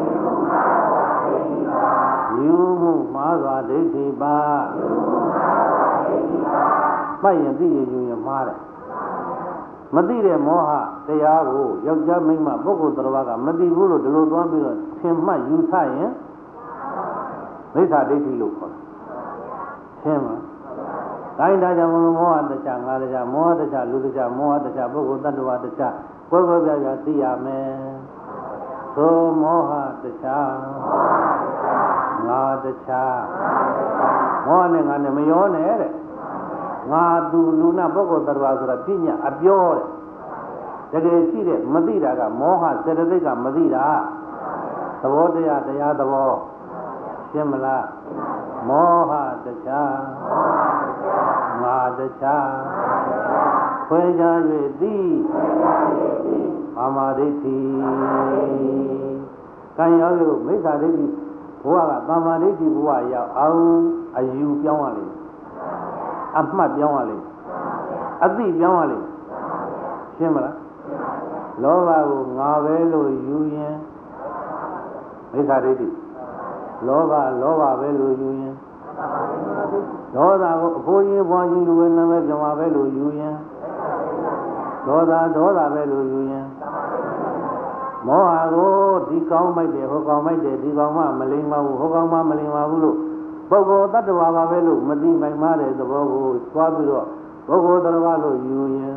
ယူမှုမှားသောဒိဋ္ဌိပါပတ်ရင်သိရင်ယူရင်မှားတယ်မသိတဲ့မောဟတရားကိုယောက်ျားမိန်းမပုဂ္ဂိုလ်တော်ကမသိဘူးလို့ဒီလိုသွားပြီးတော့ထင်မှတ်ယူဆရင်မိစ္ဆာဒိဋ္ဌိလို့ခေါ်တယ်ရှင်းမလားတိုင်းဒါကြောင့်မောဟတရားငါတရားမောဟတရားလူတရားမောဟတရားပုဂ္ဂိုလ်တ attva တရားကွဲကွဲပြားပြားသိရမယ်သို့မောဟတရားငါတရားမောဟနဲ့ငါနဲ့မရောနဲ့တဲ့ငါသူလူနာပုဂ္ဂိုလ်တ attva ဆိုတာပညာအပြောတဲ့တကယ်ရှိတဲ့မသိတာကမောဟစေတသိက်ကမသိတာသဘောတရားတရားသဘောရှင်းမလားမောဟတရားငါတရားခွဲခြား၍သိအာမဒိဋ္ဌိကံရောက်လို့မိစ္ဆာဒိဋ္ဌိဘဝကသမ္မာဒိဋ္ဌိဘဝရောက်အောင်အယူပြောင်းရလိမ့်အမှတ်ပြောင်းရလိမ့်အသိပြောင်းရလိမ့်ရှင်းမလားလောဘကိုငါပဲလို့ယူရင်မိစ္ဆာဒိဋ္ဌိလောဘလောဘပဲလို့ယူရင်ဒေါသကိုအဖိုးကြီးဘွားကြီးလူဝဲနာမည်ပြောင်းပါပဲလို့ယူရင်ဒေါသဒေါသပဲလို့ယူရင်မောဟကိုဒီကောင်းမိုက်တယ်ဟိုကောင်းမိုက်တယ်ဒီကောင်းမှမလိမ္မာဘူးဟိုကောင်းမှမလိမ္မာဘူးလို့ပုဂ္ဂိုလ်တ attva ပါပဲလို့မသိမိုက်မှားတဲ့သဘောကိုသွားပြီးတော့ပုဂ္ဂိုလ်တရားလို့ယူရင်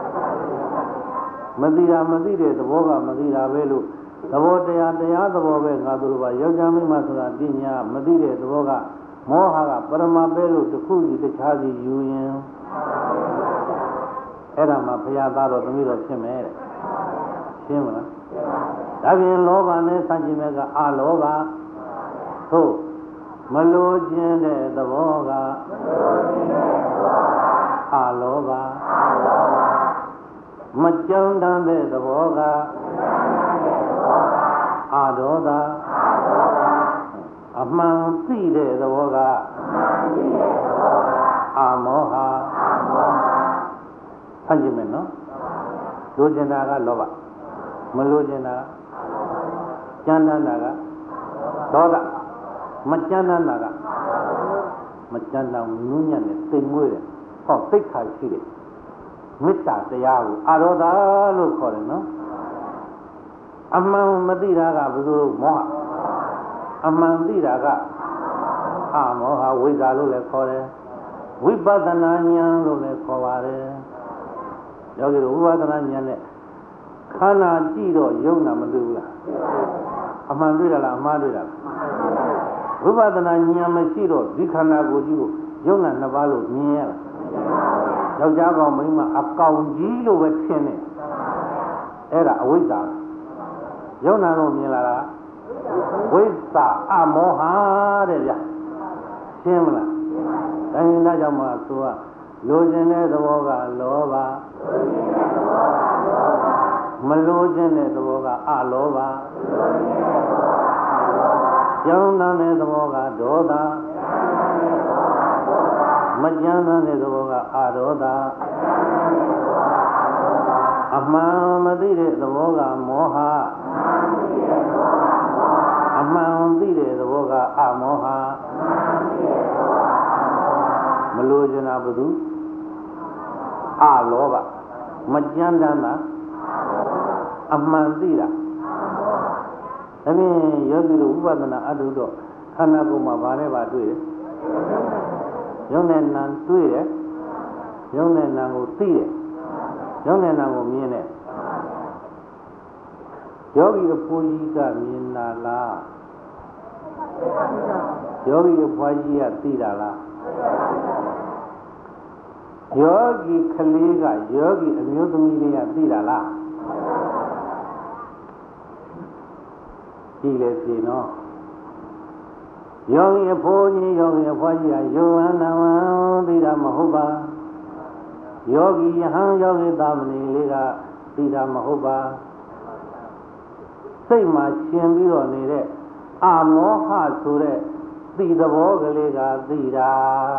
မသိတာမသိတဲ့သဘောကမသိတာပဲလို့သဘောတရားတရားသဘောပဲငါတို့ဘာယောက်ျားမိန်းမဆိုတာပညာမသိတဲ့သဘောကမောဟကပရမပဲလို့တစ်ခုစီတခြားစီယူရင်အဲ့ဒါမှဘုရားသားတော်သမီးတော်ဖြစ်မယ်တဲ့ရှင်းမလားဒါပြင်လောဘနဲ့ဆန့်ကျင်မဲ့ကအလောဘသို့မလိုခြင်းတဲ့သဘောကအလောဘမကြောင်တန်းတဲ့သဘောကအာဒေါသအမှန်သိတဲ့သဘောကအာမောဟဆန့်ကျင်မဲ့နော်လိုချင်တာကလောဘမလို့ကျင်တာကျမ်းတမ်းတာကဒေါသမကျမ်းတမ်းတာကမကျမ်းတမ်းနုညံ့နဲ့သိမ်မွေးတယ်ဟောသိခါရှိတယ်မေတ္တာတရားကိုအာရောဓာလို့ခေါ်တယ်နော်အမှန်မသိတာကဘယ်လိုမောဟအမှန်သိတာကအာမောဟဝိဇ္ဇာလို့လည်းခေါ်တယ်ဝိပဿနာဉာဏ်လို့လည်းခေါ်ပါတယ်ယောဂီတို့ဝိပဿနာဉာဏ်နဲ့ခန္ဓာကြည့်တော့ယုံနာမတွေ့ဘူးလားအမှန်တွေ့တာလားအမှားတွေ့တာလားဝိပဿနာဉာဏ်မရှိတော့ဒီခန္ဓာကိုယ်ကြီးကိုယုံနာနှစ်ပါးလို့မြင်ရလားယောက်ျားကောင်မိန်းမအကောင်ကြီးလို့ပဲထင်တယ်အဲ့ဒါအဝိဇ္ဇာယုံနာလို့မြင်လာတာဝိဇ္ဇာအမောဟတဲ့ဗျရှင်းမလားဒါရင်ဒါကြောင့်မှသူကလိုချင်တဲ့သဘောကလောဘမလိုချင်တဲ့သဘောကအလောဘကြောင်းတဲ့သဘောကဒေါသမကြမ်းတဲ့သဘောကအာဒေါသအမှန်မသိတဲ့သဘောကမောဟအမှန်သိတဲ့သဘောကအမောဟမလိုချင်တာဘုသူအလောဘမကြမ်းတမ်းတာအမှန်သိတာဒါဖြင့်ယောဂီတို့ဥပဒနာအထုတော့ခန္ဓာကိုယ်မှာဘာနဲ့ပါတွေ့တယ်ယုံနဲ့နာတွေ့တယ်ယုံနဲ့နာကိုသိတယ်ယုံနဲ့နာကိုမြင်တယ်ယောဂီအဖိုးကြီးကမြင်တာလားယောဂီအဖွားကြီးကသိတာလားယောဂီကလေးကယောဂီအမျိုးသမီးလေးကသိတာလားကြည့်လေပြီနော်ယောဂီအဖိုးကြီးယောဂီအဖွားကြီးကယောဟန်နဝံသိတာမဟုတ်ပါယောဂီယဟန်ယောဂီသမဏေလေးကသိတာမဟုတ်ပါစိတ်မှာရှင်ပြီးတော့နေတဲ့အာမောဟဆိုတဲ့သိသဘောကလေးကသိတာ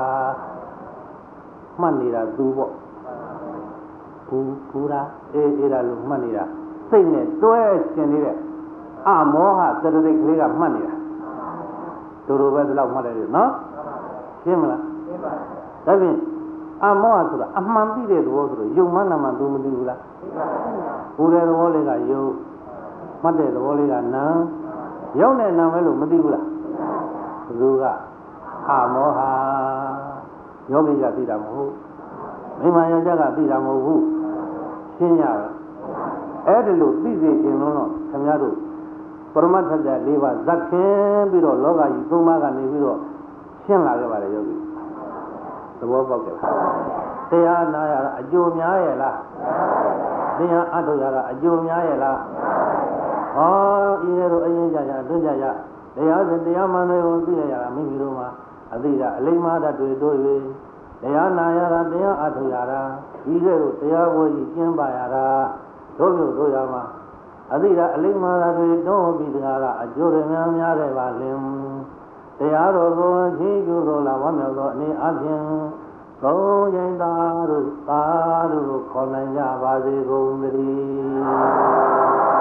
မှတ်နေတာသူပေါ့ဘူးဘူးလားအေးအေးလားလို့မှတ်နေတာစိတ်နဲ့တွဲရှင်နေတဲ့အမောဟသတ္တိကလေးကမှတ်နေတာတို့တို့ပဲဒီလောက်မှတ်တယ်နော်ရှင်းမလားရှင်းပါဒါဖြင့်အမောဟဆိုတာအမှန်သိတဲ့သဘောဆိုတော့ယုံမှနာမှသူမသိဘူးလားသိပါဘူးဘူးတဲ့သဘောလေးကယုံမှတ်တဲ့သဘောလေးကနာယုံတဲ့နာမဲလို့မသိဘူးလားဘယ်သူကအမောဟယောဂီကသိတာမဟုတ်မိမယောက်ျားကသိတာမဟုတ်ဘူးရှင်းရလားအဲ့ဒီလိုသိစေခြင်းလုံးတော့ခင်ဗျားတို့ပရမတ္ထတဲ့၄ပါးဇက်ခင်ပြီးတော့လောကကြီးသုံးပါးကနေပြီးတော့ရှင်းလာခဲ့ပါတယ်ယောဂီသဘောပေါက်ကြလားတရားနာရတာအကျိုးများရဲ့လားတရားအထုတ်ရတာအကျိုးများရဲ့လားဟောဤလိုအရင်ကြကြအတွင်းကြကြတရားစဉ်တရားမှန်တွေကိုသိရရတာမိမိတို့မှာအသိတာအလိမ္မာဓာတ်တွေတို့၍တရားနာရတာတရားအထုတ်ရတာဤကဲ့သို့တရားဝေကြီးကျင်းပါရတာတို့မျိုးတို့ရမှာအသိတာအလိမ္မာဓာတ်တွေတို့ပြီးတကားကအကျိုးတွေများများတယ်ပါလင်တရားတော်ကိုချီးကျူးတော်လာဝမ်းမြောက်သောအနေအချင်းသုံးချိန်သာတို့သာတို့ခေါ်နိုင်ကြပါစေကုန်သတည်း